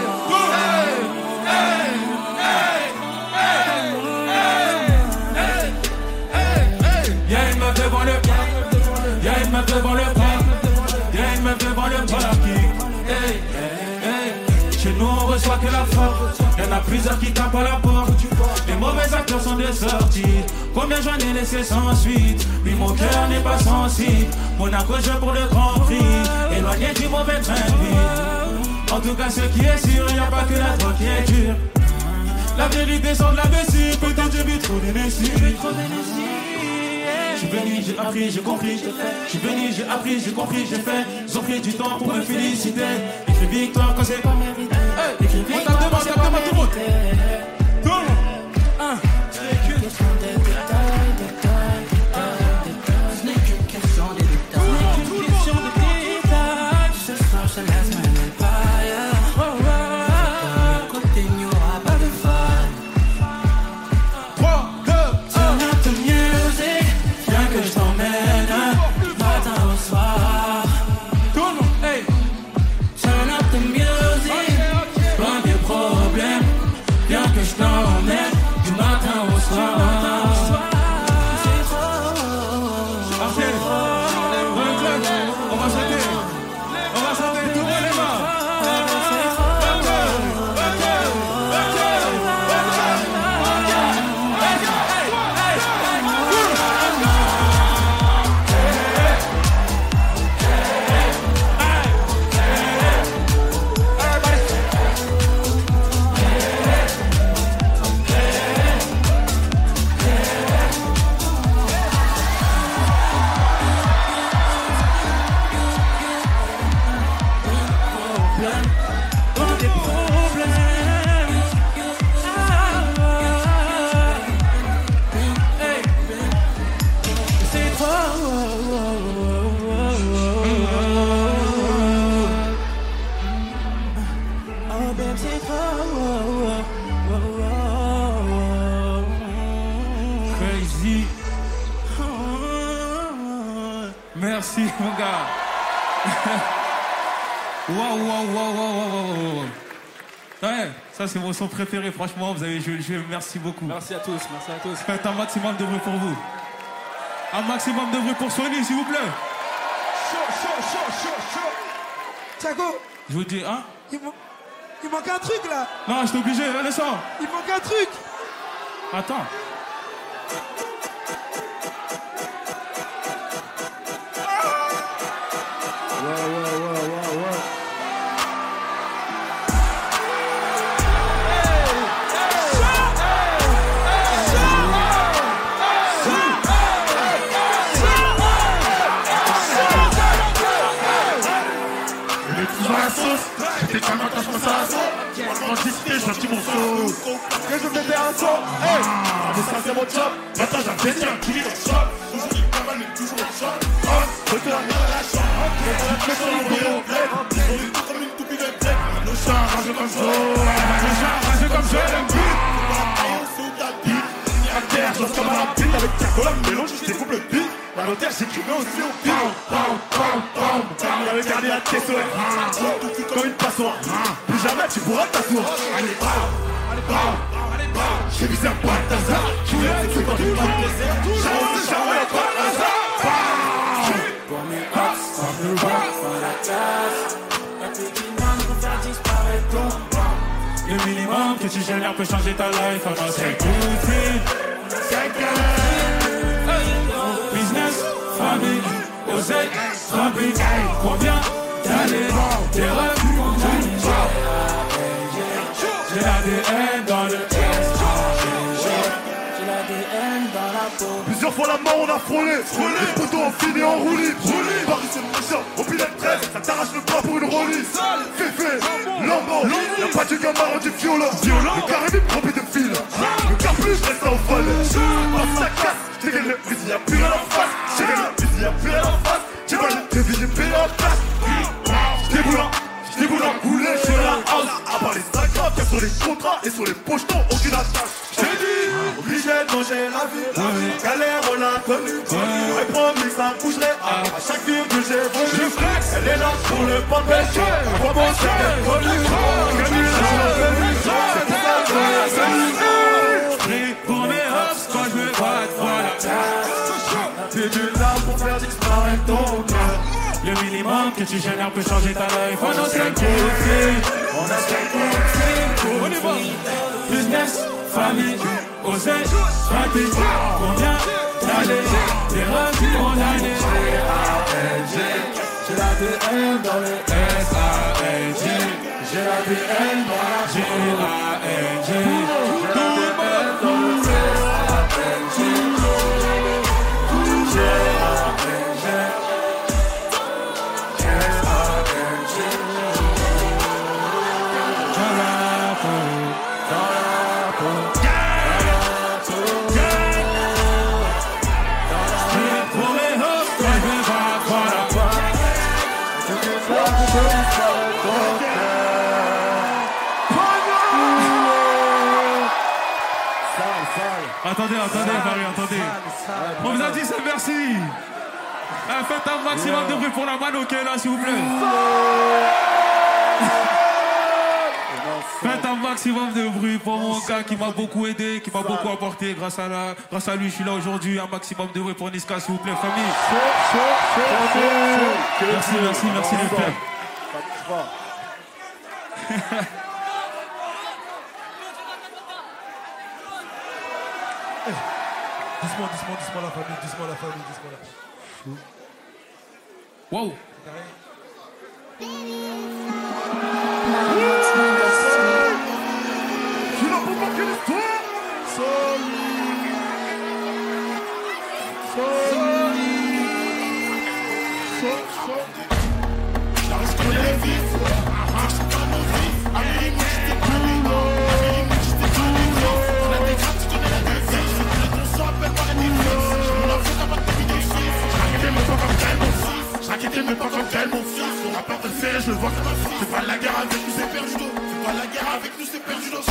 S1: hey, y'a une meuf devant le Y'a une meuf devant le parc. Y'a une meuf devant le parking. Hey, hey, hey. Chez nous on reçoit que la force. Y'en a plusieurs qui tapent à la porte. Les mauvais acteurs sont des sorties. Combien j'en ai laissé sans suite. Oui mon cœur n'est pas sensible. Monaco joue pour le Grand Prix. Éloigné du mauvais train de vie. En tout cas ce qui est sûr, y'a pas que la drogue qui est dure. La vérité sort de la vessie. Peut-être j'ai vu trop d'énergie. J'suis venu, j'ai appris, j'ai compris, j'ai fait. J'suis venu, j'ai appris, j'ai compris, j'ai fait. Ils ont pris du temps pour me féliciter. Écris victoire quand c'est pas mérité. Hey, écris victoire quand c'est pas mérité. Tout le monde, tout le monde. Un, question des détails, détails, détails. Ce n'est qu'une question des détails. Ce n'est qu'une question des détails. Ce soir, je laisse ma nulle part ailleurs. Côté, il n'y aura pas de faille. trois, deux, un. Turn up the music. Viens que je t'emmène matin au soir. Tout le monde, hey. Turn up the music. Loin des problèmes. Viens que je t'emmène du matin au soir. C'est trop. Parfait. Dans le club, on va chanter. On va chanter tout le monde les mains. Crazy. Merci mon gars. Waouh, waouh, waouh, waouh, waouh, waouh. Ouais, ça c'est mon son préféré, franchement, vous avez joué le jeu, merci beaucoup.
S5: Merci à tous, merci à tous.
S1: Faites un maximum de bruit pour vous. Un maximum de bruit pour Sony, s'il vous plaît.
S4: Chaud, chaud, chaud, chaud, chaud. Thiago.
S1: Je vous dis, hein?
S4: Il, man... Il manque un truc là.
S1: Non, j'étais obligé, là, descends.
S4: Il manque un truc.
S1: Attends.
S4: Ouais, ouais, ouais, ouais, ouais.
S9: J'étais calme quand je pensais à la sauce. Quand j'hésitais, j'ai acheté mon saut.
S10: Que je mettais un saut. Hey, mais ça c'est mon job.
S9: Maintenant j'avais dit un kill au shop. Aujourd'hui pas mal mais toujours au shop.
S10: Retourne à la chambre.
S9: La pression est envoyée au bled. Ils ont eu tout comme une toupie de bled. Le chat rageux comme ça. Le chat rageux comme je l'aime plus.
S10: À terre, j'ose comme à la bite. Avec Cacola, mélange, je découpe le beat. La notaire, j'écrivais aussi au pire. Il avait gardé la caisse, ouais. Comme une passoire. Plus jamais tu pourras t'asseoir. Allez, j'ai visé un Balthazar. Tu voulais c'est quand tu me plaisais. J'ai osé, j'ai envoyé un Balthazar.
S16: Pour mes hops, on peut voir pour la classe. La petite main pour faire disparaître ton bras.
S1: Le minimum que tu génères peut changer ta life. Alors c'est tout free.
S10: C'est que
S1: business, famille, oseille, trafic. Combien d'années, des revenus, j'ai l'A D N dans le test.
S16: J'ai l'A D N dans la peau.
S10: plusieurs fois la mort on a frôlé. Les poteaux ont fini en roue libre. Paris c'est mon chat, au pilet de treize. Ça t'arrache le bras pour une release. Féfé, Lambo, y'a pas du gamin du violon. Le carré vite rempli de fil. Le car plus reste en folle. Passe la casse, j'dégaine le fusil, y'a plus rien en face. J'dégaine le fusil, y'a plus rien en face. J'ai pas le défi, j'ai payé en place. J'déboule en, j'déboule en boulet, j'suis la house. À part les sacs, y'a sur les contrats et sur les pochetons, aucune attache. J't'ai dit, obligé de changé la vie. Galère, on l'a connue. J'aurais promis que ça bougerait. À chaque ville que j'ai venue, elle est là pour le papel. Pour mon cercle connu. Gagner l'argent venu. C'est pour ça que je s'amuse.
S1: Pris pour mes hops quand je me vois, voilà.
S10: T'es du là pour faire disparaître ton cœur.
S1: Le minimum que tu génères peut changer ta life. On a cinq côtés,
S10: on a cinq côtés.
S1: On y va. Business, famille, oseille, raté. Combien d'années, des revenus en année.
S10: G A L G, j'ai la D N dans le S A L G. J'ai la D N dans la G A L G. J'ai la D N dans le S A L G. G A L G.
S1: Attendez, attendez, Marie, attendez. On vous a dit c'est merci. Ah, faites un maximum de bruit pour la mano qui est là, s'il vous plaît. Faites un maximum de bruit pour mon gars qui m'a beaucoup aidé, qui m'a beaucoup apporté. Grâce à, la, grâce à lui, je suis là aujourd'hui. Un maximum de bruit pour Niska, s'il vous plaît, famille. Merci, merci, merci les frères.
S4: Doucement, doucement, doucement la famille, doucement la famille, doucement la famille.
S1: Wow.
S10: Tu n'as pas marqué l'histoire. Sorry. Sorry. Sorry. J'arrive sur les vies. Je suis pas mon fils. Amérique, j'étais pas les noms. Amérique, j'étais pas les noms. On a des grattes, tu connais la devise. Je voulais qu'on soit appelé par les fils. On a fait ta batte de des fils. J'raquettais mes pas comme tel mon fils. J'raquettais mes pas comme tel mon fils. On a peur de le faire, je le vois comme un fils. C'est pas la guerre avec nous, c'est perdu d'eau. C'est pas la guerre avec nous, c'est perdu d'eau.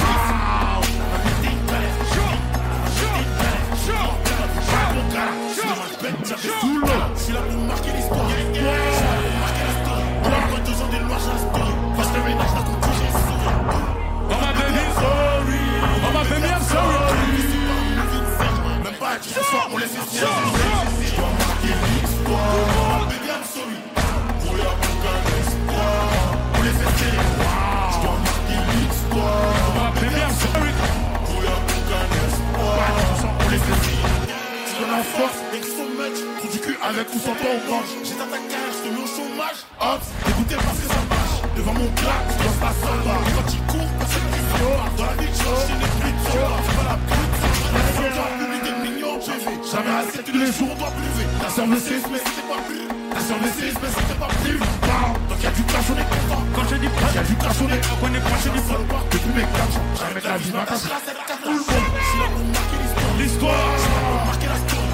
S10: Sous l'eau, je suis là pour marquer l'histoire. Je suis là pour marquer la story. On a encore deux ans de lois, j'ai la story. Parce que le ménage n'a qu'on j'ai souri.
S1: Oh my baby, sorry. Oh my baby, I'm sorry.
S10: Même pas à qui ce soir, on laisse les siens. Je dois marquer l'histoire. Oh my baby, I'm sorry. Pour y'a aucun espoir. On les fait tirer. Je dois marquer l'histoire. Oh my baby, I'm sorry. Pour y'a aucun espoir. On les fait tirer. De la force, et que son match, trou du cul avec ou sans toi on mange. J'ai ta carrière, je te mets au chômage. Hop, écoutez parce que ça marche. Devant mon plat, je dois pas sympa. Et quand il court, personne qui sort. Dans la vie de change, j'ai des pluies de sort. C'est pas la pute, la frontière publique est mignon. J'ai fait, jamais assez tous les jours on doit pleuver. T'as survécu, mais c'était pas plus. T'as survécu, mais c'était pas plus. Donc y'a du cash, on est content. Quand j'ai dit pas, y'a du cash, on est content. On est proche du fun. Depuis mes quatre ans, jamais que la vie m'attachera. C'est la tout le monde. Je suis là pour marquer l'histoire. L'histoire. Je suis là pour marquer la story.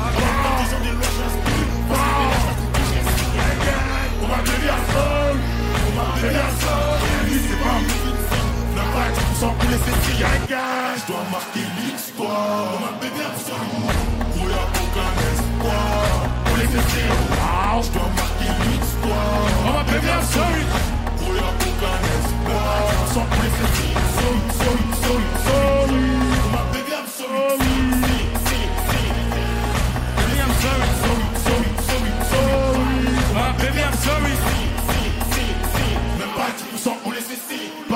S10: On m'a baby à sol, on m'a baby à sol. Lui c'est pas un n'a pas dix pour cent pour les festilles. Je dois marquer l'histoire. On m'a baby à sol, pour y'a aucun espoir. Pour les festilles, je dois marquer l'histoire. On m'a baby à sol, pour y'a aucun espoir. dix pour cent pour les festilles. Sorry, sorry, sorry, sorry. On m'a baby à sol, baby I'm sorry, sorry, sorry, sorry, sorry.
S1: Ah, baby, I'm sorry.
S10: Même pas dix pour cent, on les fait si. Bam!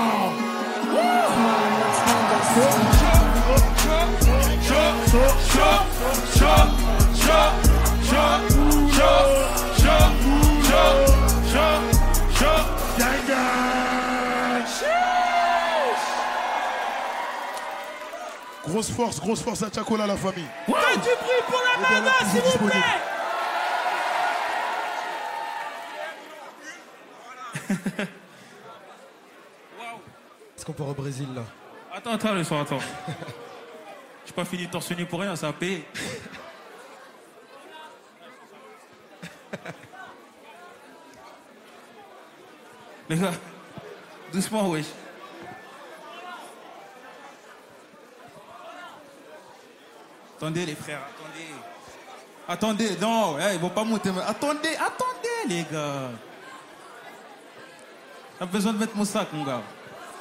S2: Grosse force, grosse force à Tchakola, la famille.
S5: Ouais, du bruit pour la nana, s'il vous plaît.
S4: Est-ce qu'on part au Brésil là?
S1: Attends, attends, le soir, attends. J'ai pas fini torse nu pour rien, ça a payé. Les gars, doucement, wesh. Attendez les frères, attendez. Attendez, non, hey, ils vont pas monter. Mais attendez, attendez les gars. T'as besoin de mettre mon sac, mon gars.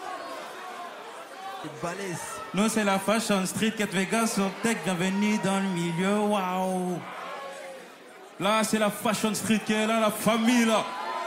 S4: C'est balèze.
S1: Nous, c'est la Fashion Street, Cat Vegas sur Tech, bienvenue dans le milieu, waouh. Là, c'est la Fashion Street qui est là, la famille, là.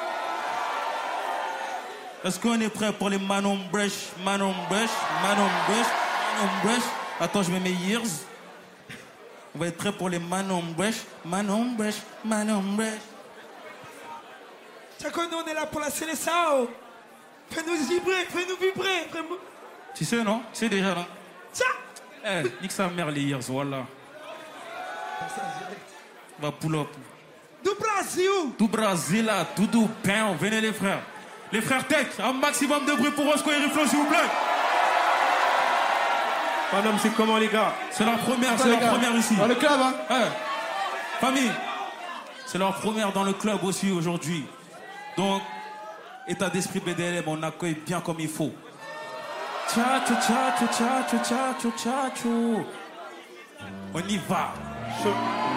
S1: Est-ce qu'on est prêt pour les Manon Brèche, Manon Brèche, Manon Brèche, Manon Brèche? Attends, je mets mes ears. On va être prêt pour les Manon Brèche, Manon Brèche, Manon Brèche.
S5: Chaque nous, on est là pour la Célessao. Fais-nous vibrer, fais-nous vibrer. Fais-nous...
S1: Tu sais, non? Tu sais déjà, non?
S5: Tiens!
S1: Eh, nique sa mère, les ears, voilà. Va pull up.
S5: Du Brasil!
S1: Du Brasil, là, tout doux, pain, venez les frères. Les frères Tech, un maximum de bruit pour Roscoe et Riflo, s'il vous plaît.
S10: Madame, c'est comment les gars?
S1: C'est leur première, c'est leur gars. première ici.
S10: Dans le club, hein?
S1: Ouais. Famille, c'est leur première dans le club aussi aujourd'hui. Donc, état d'esprit B D L M, on accueille bien comme il faut. Tcha tcha tcha tcha tcha tcha tcha tcha tcha. On y va. Chaud.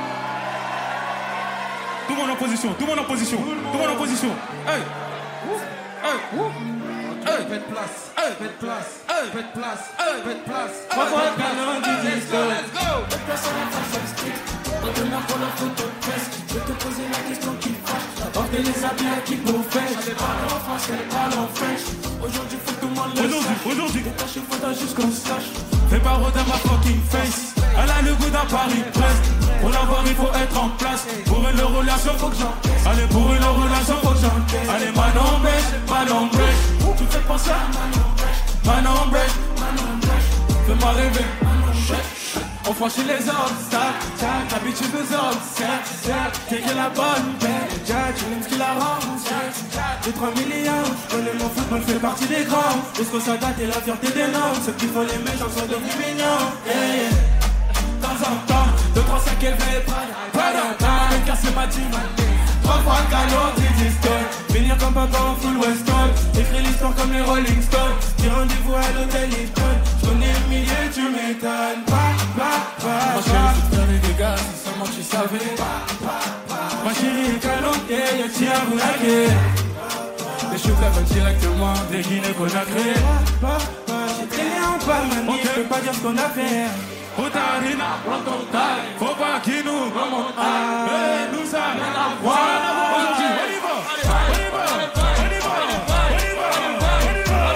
S1: Tout le monde en position, tout le monde en position, tout le monde en position. Hey. Hey.
S4: Hey. Faites place,
S1: hey.
S4: faites place,
S1: hey.
S4: faites place,
S1: hey.
S4: faites place.
S1: Hey. Hey.
S4: Let's go, let's go.
S6: Demain pour la photo de presse, je vais te poser la question qui fâche. Portez les habits à qui vous faites. Je parle en français, je parle en French. Aujourd'hui, faut que tout le monde le sache. Aujourd'hui, détaché, faudra juste qu'on se sache.
S1: Fais pas rodin ma fucking face. Elle a le goût d'un Paris Brest. Pour l'avoir, il faut être en place. Pour une relation, faut que j'encaisse. Allez, pour une relation, faut que j'encaisse. Allez, Manon Brèche, Manon Brèche. Tu me fais penser à Manon Brèche, Manon Brèche, Manon Brèche. Fais-moi rêver. On franchit les obstacles, l'habitude des obstacles. T'es que la bonne bête, Jack, tu l'aimes ce qu'il a rendu. J'ai trois millions, je connais mon football, fait partie des grands. Jusqu'au ça date et la fierté des noms. Ceux qui font les méchants sont devenus mignons. Yeah, yeah. De temps en temps, deux, trois sacs élevés, pas d'entendre. Mais casser ma team, trois fois le canot, dix histoires. Venir comme papa en full Weston. Écris l'histoire comme les Rolling Stones. J'ai rendez-vous à l'hôtel Hilton. Je connais le milieu, tu m'étonnes. Pas, pas, pas. Ma chérie, tu fais des dégâts, si seulement tu savais. Ma chérie, canon, yeah, y'a tiens, vous laquez. Les cheveux là directement des Guinée-Conakry. J'ai traîné en Palmanie, je peux pas dire ce qu'on a fait. Putarina, prends ton taille. Faut pas qu'il nous remonte. Et nous ça rien à voir. Aujourd'hui, on y va. On y va. On y va. On y va. On y va.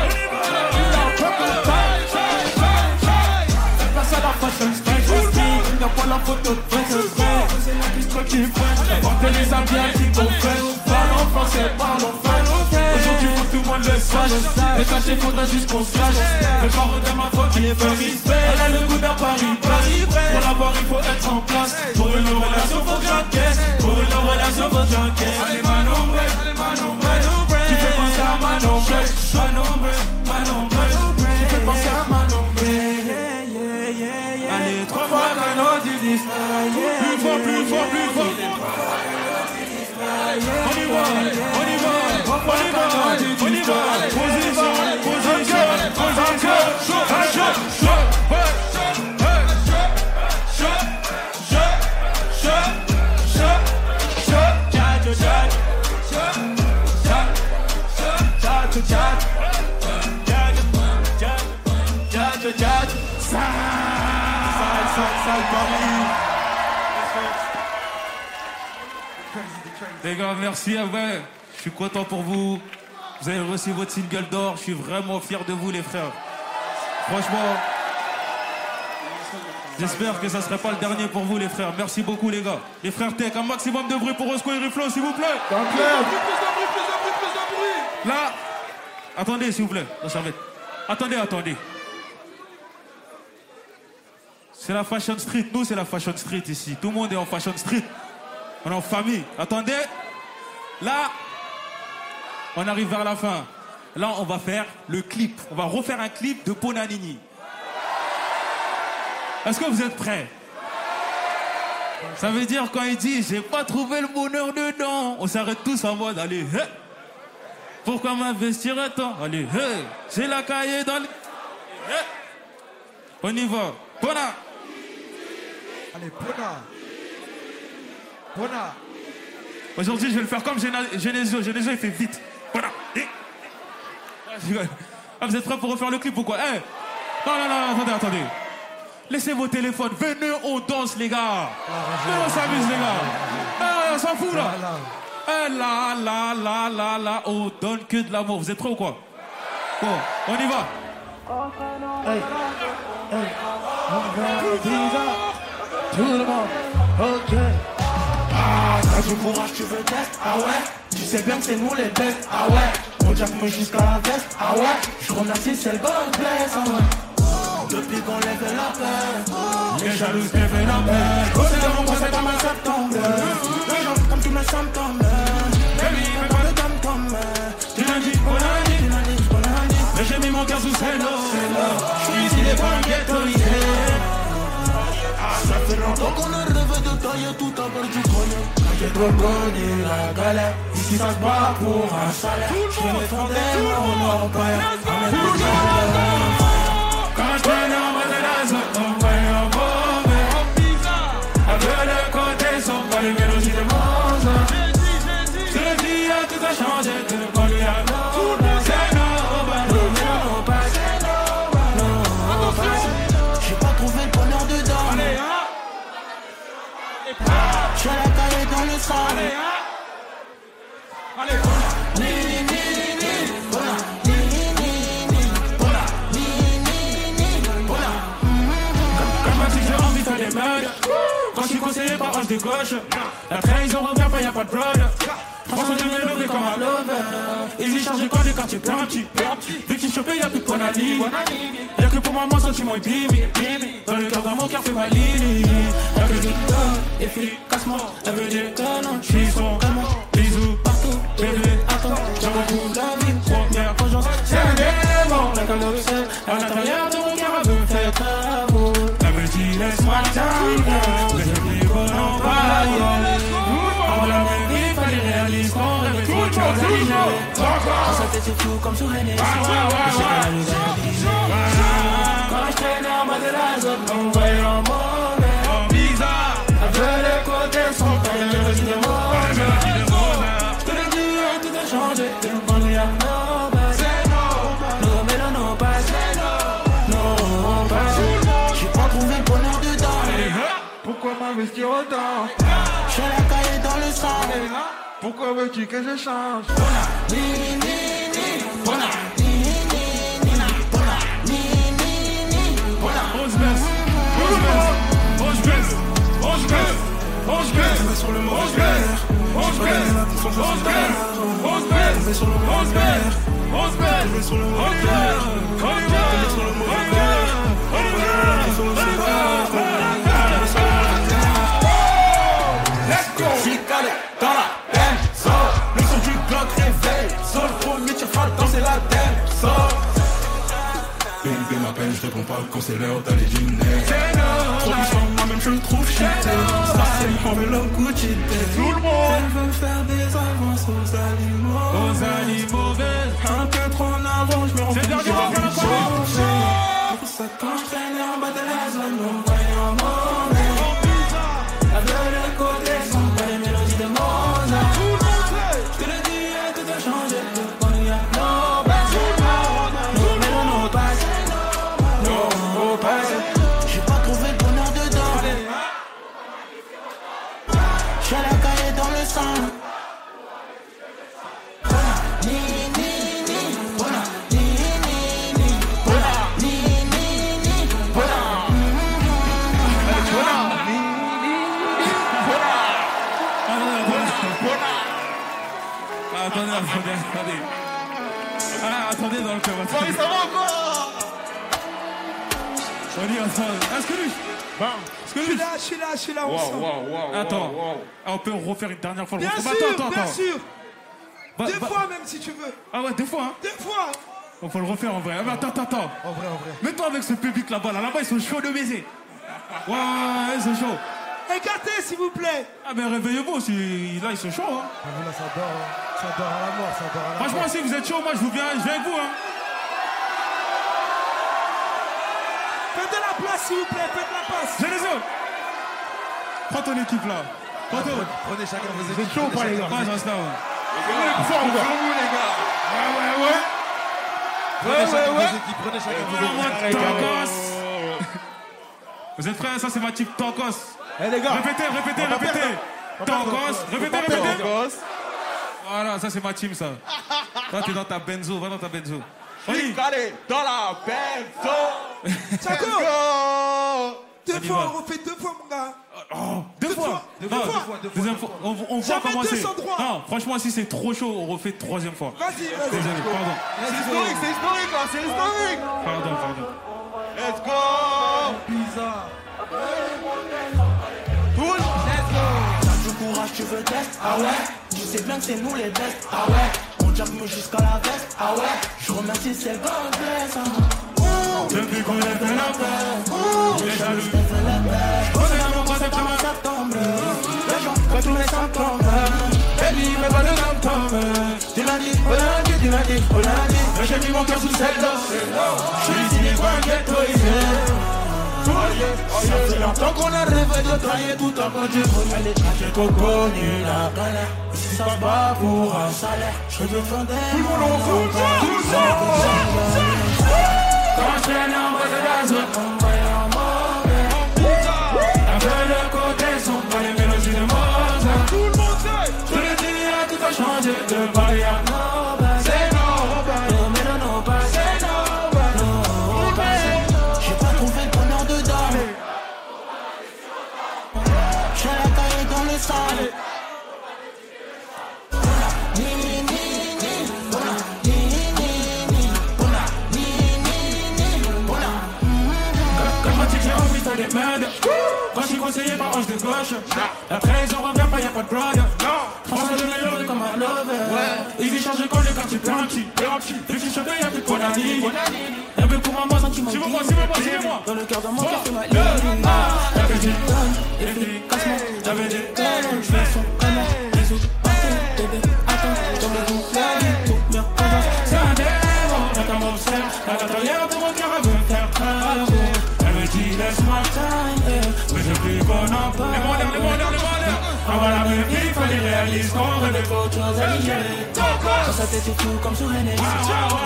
S1: Fais pas ça la fashion strike. Il n'y a pas la photo de presse. C'est la question qui fait. Portez les habits à qui qu'on fait. Parle en français, parle en français. Aujourd'hui, faut que tout le monde le sache. Les cachets, faudra juste qu'on se lâche. Le corps de ma faute, il est fait respect. Elle a le goût d'un Paris Paris. Pour l'avoir, il faut être en place. Pour une relation, faut que j'encaisse. Pour une relation, faut que j'encaisse. Allez, Manon Brèche, Manon Brèche. Tu fais penser à Manon Brèche. Manon Brèche, Manon Brèche. Tu fais penser à Manon Brèche. Allez, trois fois Manon du disque. Plus fort, plus fort, plus fort. On y va, on y va, on y va, on y va. Position, position, position. Shot, shot, shot, les gars, merci à vous. Je suis content pour vous. Vous avez reçu votre single d'or. Je suis vraiment fier de vous, les frères. Franchement, j'espère que ça ne sera pas le dernier pour vous, les frères. Merci beaucoup, les gars. Les frères Tech, un maximum de bruit pour Roscoe et Riflo, s'il vous plaît.
S10: Dans le club.
S1: Là, attendez, s'il vous plaît. La serviette. Attendez, attendez. C'est la Fashion Street. Nous, c'est la Fashion Street ici. Tout le monde est en Fashion Street. On est en famille. Attendez. Là, on arrive vers la fin. Là, on va faire le clip. On va refaire un clip de Ponanini. Est-ce que vous êtes prêts? Ça veut dire quand il dit « J'ai pas trouvé le bonheur dedans », on s'arrête tous en mode « Allez, hé !» Pourquoi m'investir tant? Allez, hé! J'ai la cahier dans le... Hé! On y va. Pona!
S4: Allez, Bona. Bona.
S1: Aujourd'hui, je vais le faire comme Genesio. Genesio, il fait vite. Voilà. Ah, vous êtes prêts pour refaire le clip ou quoi? Eh, non, non, non, attendez, attendez. Laissez vos téléphones. Venez, on danse, les gars. Venez, on s'amuse, les gars. Eh, on s'en fout, là. Eh, là, là, là, là, là. On donne que de l'amour. Vous êtes prêts ou quoi? Bon, on y va.
S10: Hey, hey, tout le monde, ok. Ah, t'as du courage, tu veux test? Ah ouais, tu sais bien que c'est nous les bêtes. Ah ouais, on jack me jusqu'à la veste. Ah ouais, je remercie, c'est le bon place. Ah ouais, depuis qu'on lève la paix, les jaloux lèvent la paix. C'est mon conseil comme un septembre. Les gens comme tous mes symptômes. Baby, fais pas de dame comme tu l'as dit, on l'a dit, tu l'as dit, on l'a dit. Mais j'ai mis mon cœur sous c'est l'eau. Je suis ici les pas ghettoisés. Ça fait longtemps qu'on a rêvé de tailler tout à bord du grenier. J'ai trop connu la galère. Ici ça se bat pour un salaire. Je vais m'effondrer, mais on n'aura pas rien.
S6: Quand je traîne en bas de la zone, on va y en bomber. Avec le côté, sont pas les mélodies de Mozart. Je le dis, tout a changé, tout le monde lui a nommé. C'est no, bah no, no, pas c'est no, bah no, pas c'est.
S10: J'ai pas trouvé le bonheur dedans.
S6: Allez, hein.
S10: J'suis à la caille dans le sang.
S6: Allez, hein. Allez,
S10: ni, ni, ni, ni, voilà. Ni, ni, ni, ni, voilà. Ni, ni, ni, voilà.
S6: comme ma petite, j'ai envie de faire des meurtres. Quand je suis conseillé par ange de gauche, la trahison revient pas, y'a pas de brode. François de Mélové comme un lover. Ils y chargent quand les quartiers plantis. Vu qu'ils chopent, y'a plus de Bonali. Y'a que pour moi, mon sentiment est bimi. Dans le cœur d'un mon cœur fait ma ligne. Y'a que du temps, efficacement. Elle veut dire que non, j'suis son calmant. Bisous partout, bébé, attends. J'aimerais tout la vie, première vengeance. C'est un démon, la calme de sel. À l'intérieur de mon cœur, elle me fait travaux. Elle me dit, laisse-moi time. Mais je dis, bon, non, pas avant la même vie, fallait réaliser qu'on rêvait trop de choses à liger.
S10: On s'était sur tout comme sur René.
S6: Quand je traînais en bas de la zone, on voyait en mauvais. Bizarre, avec les côtés, sont pas les mélodies de Mozart. Je te le dis, tout a changé, tout le monde lui a nommé. C'est no, no, mais non, non, pas c'est no, non, pas c'est.
S10: J'ai pas trouvé le bonheur dedans.
S9: Pourquoi m'investir autant?
S10: J'suis à la caille dans le sang.
S9: Pourquoi veux-tu que je change?
S10: Ni, ni, ni, voilà. Ni, ni, ni, voilà. Ni, ni, ni, voilà.
S6: On se baisse, on se baisse, on se baisse, on se baisse, on se baisse, on se baisse, on se baisse, on se baisse, on se baisse, on se baisse, on se baisse, on se baisse, on y va, on y va, on y va, on y va.
S10: Let's go. J'suis calé dans la peine, sort. Le son du Glock réveille, sort. Le premier tir frappe, danser la tête, sort.
S12: Baby m'appelle, je réponds pas quand c'est l'heure d'aller dîner.
S10: Trop puissant, moi-même je le trouve cheaté. Ça c'est le enveloppe Gucci.
S6: Tout le monde.
S10: Elle veut faire des avances aux animaux.
S6: Aux animaux verts.
S10: Un peu trop en avant, je me rends
S6: C'est le dernier mot pour la
S10: changé. Pour ça quand je traînais en bas de la zone, on voyait en mauvais. Avec le côté, sont pas les mélodies de Mozart. Je te le dis, tout a changé. On y a no base. No, mais non, no base. No base. J'ai pas trouvé le bonheur dedans. J'suis à la caille dans le sang. Ni, ni, ni, voilà. Ni, ni, ni, voilà. Ni, ni, ni, voilà.
S1: Attendez, attendez, attendez. Ah, attendez dans le cœur.
S6: Bon, ça va encore.
S1: On dit ensemble. Est-ce que lui
S6: Bon.
S1: Est-ce que
S5: Je
S1: lui
S5: suis là, je suis là, je suis là, on
S6: Wow,
S5: sent.
S6: wow, wow,
S1: Attends.
S6: wow, wow.
S1: Ah, on peut refaire une dernière fois le
S5: Bien
S1: refrain.
S5: sûr,
S1: Attends, attends,
S5: bien
S1: attends.
S5: sûr.
S1: Bah,
S5: Deux
S1: bah-
S5: fois même si tu veux.
S1: Ah ouais, deux fois, hein.
S5: Deux fois.
S1: On peut le refaire en vrai. Ah, mais attends, attends, attends.
S4: En vrai, en vrai.
S1: Mets-toi avec ce public là-bas. Là, là-bas, ils sont chauds de baiser. Ouais, ouais, ils sont chauds.
S5: Écartez s'il vous plaît.
S1: Ah, mais réveillez-vous aussi. Là, ils sont chauds, hein.
S4: Ah, mais là, ça dort, hein. Ça dort à la mort, ça dort à la
S1: Franchement,
S4: mort.
S1: si vous êtes chaud, moi, je vous viens, je viens avec vous, hein.
S5: Faites de la place s'il vous plaît, faites de la place.
S1: Genesio. Prends ton équipe là. Prenez
S4: chacun vos équipes.
S1: Vous êtes chaud ou pas les gars? Ouais, j'en sais pas.
S9: Les gars, fort, vous, les gars. Ouais, ouais, ouais.
S4: Prenez chacun vos équipes. Prenez chacun vos équipes.
S1: Tokos. Vous êtes prêts? Ça, c'est ma team Tokos.
S5: Eh les gars.
S1: Répétez, répétez, répétez. Tokos. Répétez, répétez. Voilà, ça, c'est ma team, ça. Toi, t'es dans ta benzo. Va dans ta benzo.
S5: Oui. Allez, dans la benzo.
S4: Chaco. Deux fois, on refait deux fois, mon gars.
S1: Oh, deux, deux fois. fois. Deux fois. Deux fois. Deuxième fois. On, on voit comment c'est. Non, franchement, si c'est trop chaud, on refait troisième fois.
S4: Vas-y, vas-y.
S1: Désolé, pardon.
S5: C'est historique, c'est historique là, c'est historique.
S1: Pardon, pardon.
S5: Let's go.
S4: Bizarre.
S5: Push.
S16: Let's go. T'as du courage, tu veux test? Ah ouais. Tu sais bien que c'est nous les bestes. Ah ouais. On jappe jusqu'à la veste. Ah ouais. Je remercie ces bonnes blesses.
S1: Depuis qu'on a fait la paix, les jaloux.
S16: On est dans mon concept comme un septembre. Les gens, quand tous les symptômes. Baby, mais pas de symptômes. Tu l'as dit, on l'a dit, tu l'as dit, on l'a dit. Mais j'ai mis mon cœur sous cette dose. Je suis ici des coins ghettoisés. Ça fait longtemps qu'on a rêvé de travailler tout en quand tu connais les trajets qu'on connaît la galère. Si ça se bat pour un salaire, je défendais. Tout le monde en fout, tout ça. Quand je traîne en bas de la zone, on va y en mauvais. Un peu de côté sont pas les mélodies de Mozart. Tout le monde sait. Je le dis, tout a changé de bail à Nobel. C'est Nobel. Non mais non, non pas, c'est Nobel. Non pas, j'ai pas trouvé le bonheur dedans. J'ai la taille dans le sang.
S6: Quand je suis conseillé par ange de gauche, après ils en revient pas, y'a pas de brother. François de Mélode comme un lover. Ils y chargent quand le quartier blanchi. Depuis que je y'a plus de Konani. Y'a plus pour un mois sentiment. Suivez-moi, suivez-moi, suivez-moi.
S16: Dans le cœur de mon cœur, c'est ma ligne.
S6: J'avais des tonnes, efficacement. J'avais des tonnes, je fais son canard. Bisous, partout, bébé, attends. Comme le groupe, la vie, tout bien présent. C'est un démon, là t'as mon cerf. La carrière de mon cœur, elle veut faire craser. Elle me dit laisse-moi time, mais je plus qu'on en parle. Les modèles, les modèles, les modèles. Avant la même il fallait réaliser qu'on rêvait qu'autre chose à lier.
S16: Quand ça t'était tout comme sous René. Quand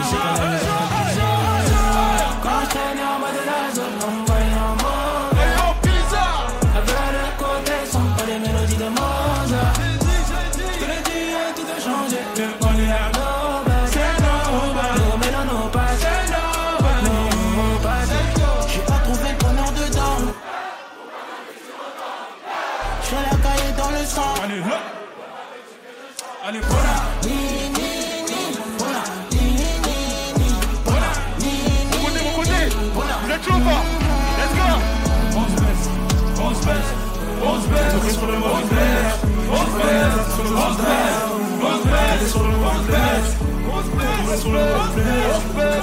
S16: je traînais en bas de la zone, on voyait en mauvais. Avec le côté sont pas les mélodies de Mozart.
S6: Je te l'ai dit, tout a changé. On est à Nobel. C'est Nobel.
S16: Non mais non, non pas, c'est Nobel. Non pas, j'ai pas trouvé le bonheur dedans. J'ai la caille dans le sang.
S6: Allez, hop. Allez, voilà.
S16: Ni, ni, ni, voilà. Ni, ni, ni, voilà. Ni, ni,
S9: mon côté, mon côté.
S16: Voilà.
S9: Vous êtes chaud ou pas? Let's go.
S6: On se baisse, on se baisse, on se baisse, on se baisse, on se baisse, on se baisse, on se baisse, sur le on se baisse, on se baisse, sur le on se baisse, on se baisse,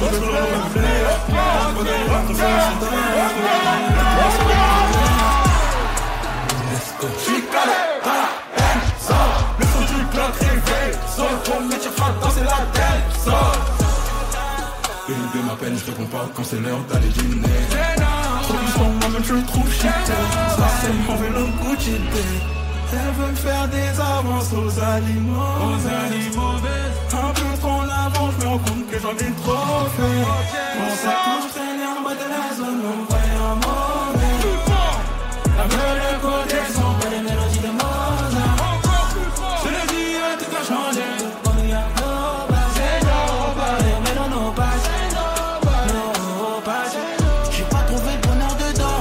S6: let's go. J'suis calé dans la haine, sort le son du club réveille, sort pour mettre sur frappe, danser la tête, sort. Bébé m'appelle, je réponds pas quand c'est l'heure d'aller dîner. Trop du son, moi-même je le trouve shit. Ça c'est mauvais le Gucci Day. Elle veut faire des avances aux animaux. Aux animaux un peu trop l'avant, je me rends compte que j'en ai trop fait. On sait quand je traînais en bas de la zone, on voyait un mauvais. La gueule de côté sont pas les mélodies de Mozart. Je le dis, tout a changé. On y a Nobel. C'est Nobel. Mais non, non, pas c'est Nobel. Non, pas c'est.
S16: J'ai pas trouvé le bonheur dedans.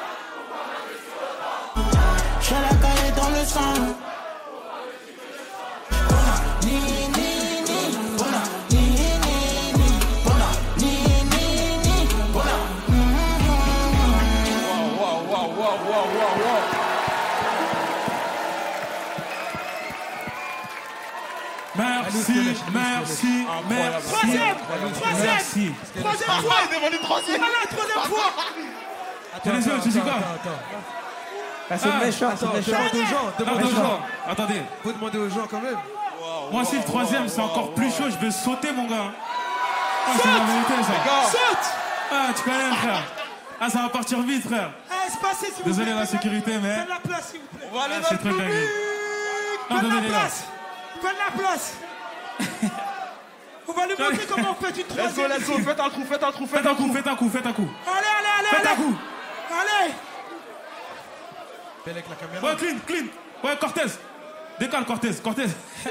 S16: J'ai la caille dans le sang. Ni, ni, ni, voilà. Ni, ni, ni, voilà. Ni, ni, ni, voilà.
S5: Wow, wow, wow, wow, wow, wow.
S1: Merci, merci, merci.
S5: Troisième, troisième,
S1: merci.
S5: troisième fois. Il demande une troisième. Voilà, troisième fois.
S1: T'es les yeux, tu dis quoi?
S4: Ah, c'est méchant, c'est méchant. Demande aux gens, demande aux gens.
S1: Attendez.
S4: Faut demander aux gens quand même.
S1: Moi, si le troisième, c'est encore plus chaud, je vais sauter, mon gars. Ah, c'est la vérité, ça.
S5: Saute.
S1: Ah, tu connais, frère. Ah, ça va partir vite, frère.
S5: S P passer, s'il vous plaît.
S1: Désolé la sécurité, mais.
S5: Faites la place, s'il vous plaît.
S1: On va aller dans le public.
S5: Faites la place. Faites la place. On va lui montrer comment on fait une troisième.
S1: Let's go, let's go. Faites un coup, faites un coup, faites un coup, faites un coup, faites un coup.
S5: Allez, allez, allez,
S1: faites
S5: allez.
S1: un coup.
S5: Allez.
S4: Belle avec la caméra.
S1: Ouais, clean, clean. Ouais, Cortez. Décale, Cortez, Cortez.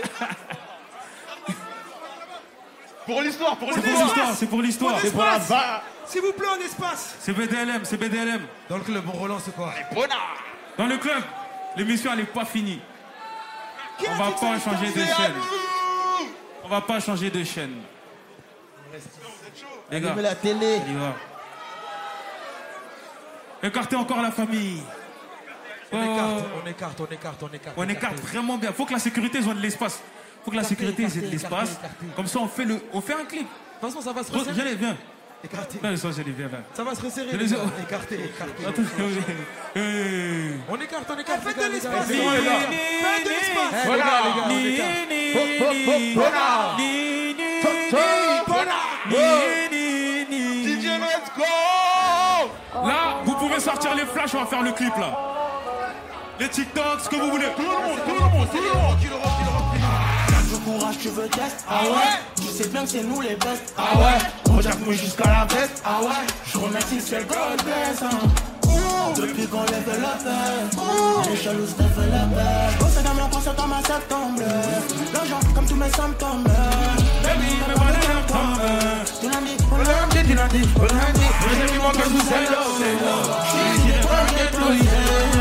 S9: Pour l'histoire, pour
S1: l'histoire. C'est pour l'histoire, c'est pour l'histoire.
S5: C'est pour la barre. S'il vous plaît, en espace.
S1: C'est B D L M, c'est B D L M.
S4: Dans le club, on relance quoi?
S1: Dans le club, l'émission elle n'est pas finie.
S5: Qui
S1: On va pas changer de chaîne. On va pas changer de chaîne. Les gars,
S14: la télé.
S1: on y va. Écartez encore la famille.
S4: On
S1: Oh.
S4: écarte, on écarte, on écarte, on écarte.
S1: On écarte vraiment bien. Faut que la sécurité ait de l'espace. Faut que la sécurité ait de l'espace. Comme ça, on fait, le, on fait un clip.
S4: De toute façon, ça va se
S1: Re-
S4: resserrer.
S1: J'allais, viens.
S4: Écarté.
S1: Non, ça, j'allais, viens, viens.
S4: Ça va se resserrer.
S1: Je
S4: les
S1: les ai-
S4: gars. Écarté, écarté.
S1: Attends, hey.
S4: On écarte, on écarte.
S5: Faites
S4: les gars,
S5: de
S4: les gars.
S5: l'espace.
S4: C'est bon, les gars.
S5: Faites de l'espace.
S4: Eh, les gars, les gars, on écarte.
S1: D J, let's go! Là, vous pouvez sortir les flashs, on va faire le clip là. Les TikTok, ce que vous voulez. Tout le monde, tout le monde, tout le monde.
S17: Le courage, tu veux test? Ah ouais? Tu sais bien que c'est nous les best. Ah ouais? Regarde-moi jusqu'à la veste. Ah ouais? Je remercie c'est le God bless. Hein. Depuis qu'on lève la fête, les jaloux se lèvent la paix. Oh, c'est dans ma pensée, dans ma septembre. L'argent, comme tous mes symptômes. Baby, mais pas les symptômes. Du lundi, au lundi, du lundi, au lundi. Mais j'ai mis mon cœur sous c'est l'eau, c'est l'eau. Je suis pas déployé.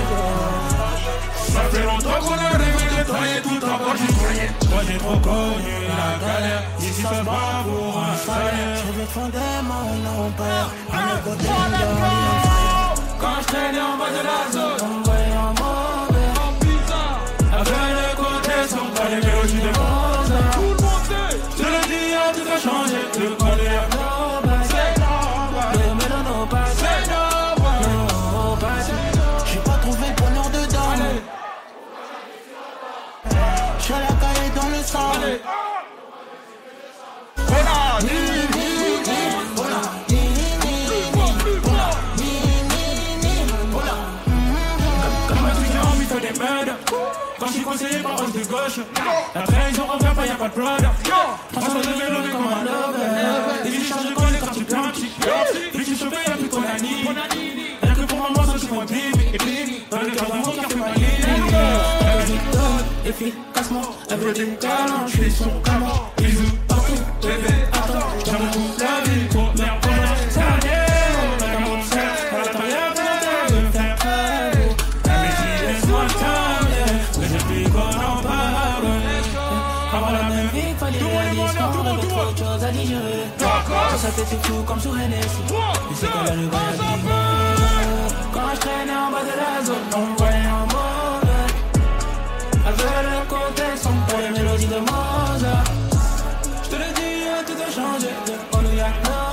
S17: Ça fait longtemps qu'on a rêvé de travailler tout en bas, j'y croyais. Moi j'ai trop connu la galère, ici c'est pas pour un salaire. Je veux fonder mon empire, à mes côtés de quand je traînais en bas de la zone, on voyait en mauvais, en pizza. Avec les côtés, sont pas les mélodies de Mozart. Tout le monde sait, je le dis, tout a changé. Le collier, c'est normal. Le mélono passe, c'est normal. Non, passe. J'ai pas trouvé le bonheur dedans. J'suis à la caille dans le sang. Voilà, ni, ni, ni, voilà, ni, ni, ni, voilà, ni, ni, ni, voilà. Comme un truc qui a envie de faire des murdes. Quand j'suis conseillé par Rose de gauche, la trahison revient pas, y'a pas de brother. François de vélo, mais comme un lover. Et j'ai changé de coller quand tu plantes. Vu que j'suis chauffé, y'a plus de Konani. Rien que pour maman, ça j'suis mon bibi. Et puis, dans le cœur d'un monde qui a fait ma ligne. Efficacement, elle veut des talents, je suis son canon. Bisous partout, bébé, attends, j'aime toute la vie. Première première, ça y est, on a qu'un bon sexe. Elle a pas l'air de me faire peur. Elle me dit, laisse-moi le temps, mais je puis qu'on en parle. Avoir la même vie, fallait réaliser, on avait trop de choses à digérer. Quand ça fait tout comme sous Hennessy, et c'est quand le voyage quand je traînais en bas de la zone, on me voyait en mauvais. Avec le contexte, on prend les mélodies de Mozart. Je te le dis, tout a changé. On nous y a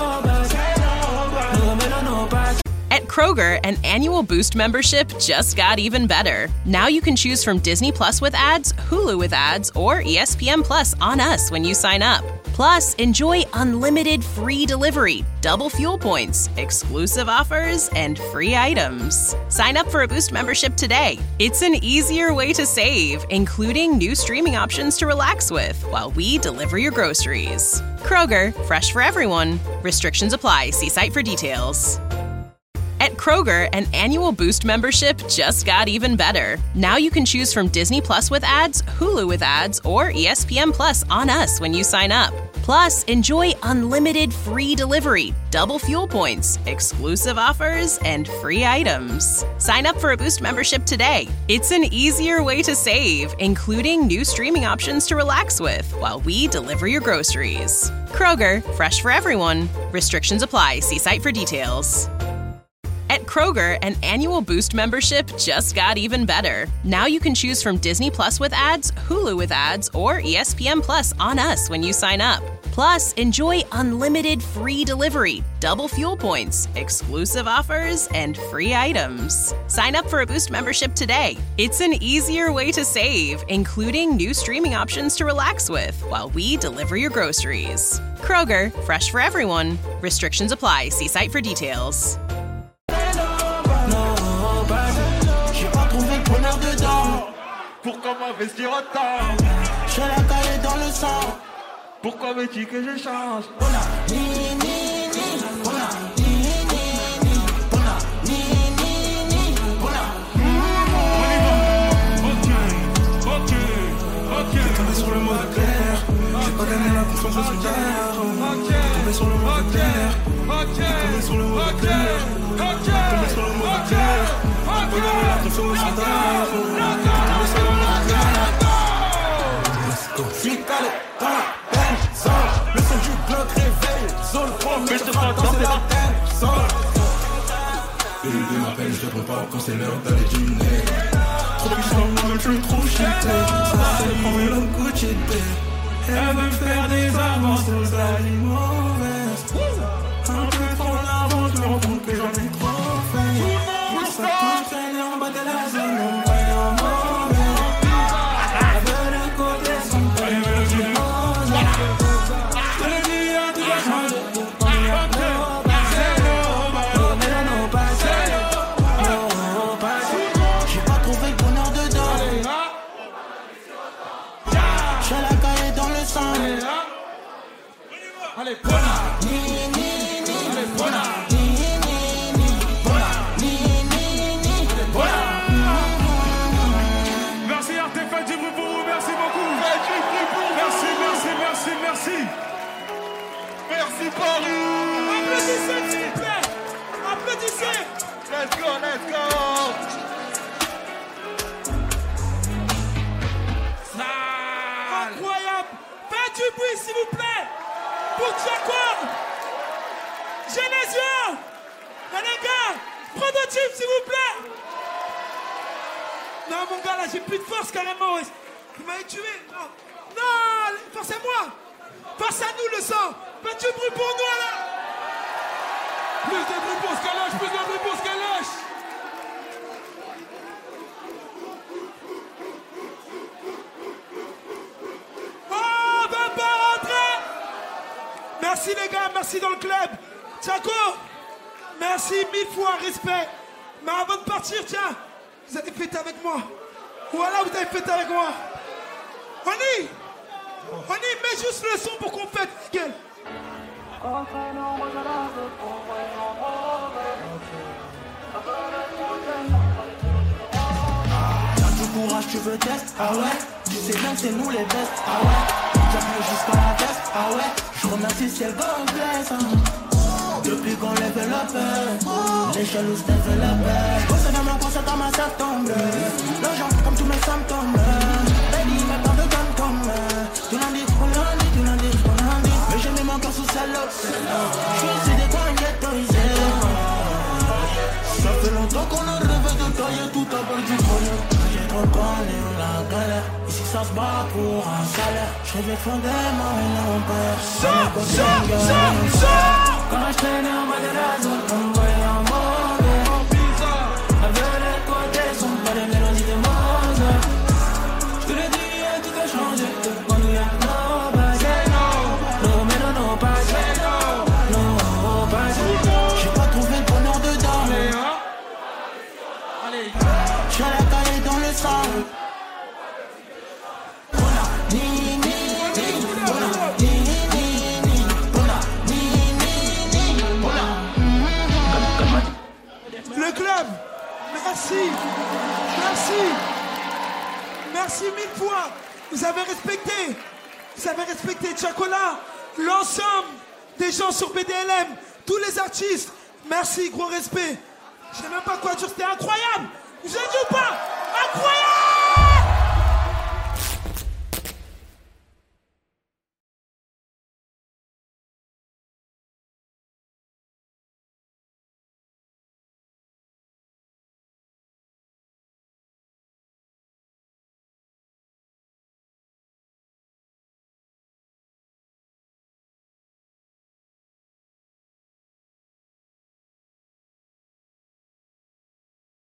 S17: nobody.
S3: At Kroger, an annual Boost membership just got even better. Now you can choose from Disney Plus with ads, Hulu with ads, or E S P N Plus on us when you sign up. Plus, enjoy unlimited free delivery, double fuel points, exclusive offers, and free items. Sign up for a Boost membership today. It's an easier way to save, including new streaming options to relax with while we deliver your groceries. Kroger, fresh for everyone. Restrictions apply. See site for details. At Kroger, an annual Boost membership just got even better. Now you can choose from Disney Plus with ads, Hulu with ads, or E S P N Plus on us when you sign up. Plus, enjoy unlimited free delivery, double fuel points, exclusive offers, and free items. Sign up for a Boost membership today. It's an easier way to save, including new streaming options to relax with while we deliver your groceries. Kroger, fresh for everyone. Restrictions apply. See site for details. At Kroger, an annual Boost membership just got even better. Now you can choose from Disney Plus with ads, Hulu with ads, or E S P N Plus on us when you sign up. Plus, enjoy unlimited free delivery, double fuel points, exclusive offers, and free items. Sign up for a Boost membership today. It's an easier way to save, including new streaming options to relax with while we deliver your groceries. Kroger, fresh for everyone. Restrictions apply. See site for details.
S17: No,
S9: Pourquoi m'investir autant?
S15: J'ai la caille dans le sang.
S9: Pourquoi veux-tu que je change?
S15: Ni ni ni, bona, ni ni ni, bona, ni ni ni, bona.
S17: On y va. Ok, ok, ok.
S10: T'es tombé sur le mode clair. J'ai pas gagné la confiance de son gars. T'es tombé sur le mode clair. T'es tombé sur le mode clair. T'es tombé sur le mode clair. T'as pas gagné la confiance de son gars. T'es tombé sur le mode clair. Let's go. Flic allez dans la peine, zone. Le son du bloc réveille, zone. Mais je te prends danser la peine, zone. Le L D m'appelle, je te prépare quand c'est l'heure d'aller dîner. Trop puissant, moi-même je suis trop cheaté. Ça c'est prendre le Gucci Day. Elle veut me faire des avances, tout ça est mauvaise. Un peu trop d'avance, je me rends compte que j'en ai trop fait. Pour ça tout traîner en bas de la zone, on va en mauvais. Elle veut le côté son père, elle veut du monde. Je te le dis, à tout va changer. On est à nos bases, oh mais là nos bases, nos bases. J'ai pas trouvé le bonheur dedans. J'ai la caille dans le sang.
S5: Allez, bona.
S15: Ni ni ni,
S5: Allez, bona.
S15: ni ni ni,
S5: Bona.
S15: ni ni ni,
S5: Bona. Merci R T, faites du bruit pour vous, merci beaucoup.
S9: Faites du bruit pour vous.
S5: Merci, merci, merci, merci.
S9: Merci Paris.
S5: Applaudissez s'il vous plaît. Applaudissez.
S9: Let's go, let's go.
S5: Incroyable. Faites du bruit s'il vous plaît. Pour Jacob. Genesio. Renégat. Prototype s'il vous plaît. Non mon gars là j'ai plus de force carrément. Ouais. Vous m'avez tué. Non. Non. Forcez-moi. Force à nous le sang. Faites du bruit pour nous là. Plus de bruit pour ce caloche. Plus de bruit pour ce caloche. Oh, ben pas rentrer. Merci les gars, merci dans le club. Tchako, merci mille fois, respect. Mais avant de partir, tiens, vous allez fêter avec moi. Voilà, vous allez fêter avec moi. Oni, Oni, mets juste le son pour qu'on fête, nickel.
S15: T'as du courage, tu veux test? Ah ouais? Tu sais bien que c'est nous les best? Ah ouais? J'appuie jusqu'à la veste? Ah ouais? Je remercie ciel God bless. Depuis qu'on lève la paix, les jaloux se lèvent la paix. Bossez dans ma pensée, dans ma septembre. L'argent comme tous mes symptômes. Baby, mais pas de tom-tom. Du lundi au lundi, du lundi au lundi. Mais j'ai mis mon cœur sous celle-là. Je suis ici des coins ghettoisés. Ça fait longtemps qu'on a rêvé de tailler tout à bord du bonheur. J'ai trop connu la galère. Ici ça se bat pour un salaire. Je rêvais fondément et non père.
S5: Sors, sors, sors, sors.
S15: Quand je traînais en bas de la zone, on me voyait en mauvais. Avec les côtés, sont pas les mélodies de Mozart. Je te le dis, tout a changé. On nous y'a nos bases. Nos mélos, nos bases. Nos bases. J'ai pas trouvé le bonheur dedans.
S5: Allez,
S15: j'ai la caille dans le sang. Ni, ni, ni, bona, ni, ni, ni, bona, ni, ni, ni, bona.
S5: le club, merci, merci, merci mille fois. Vous avez respecté, vous avez respecté Tchakola, l'ensemble des gens sur B D L M, tous les artistes. Merci, gros respect. Je sais même pas quoi dire, c'était incroyable. Vous avez dit ou pas? Incroyable!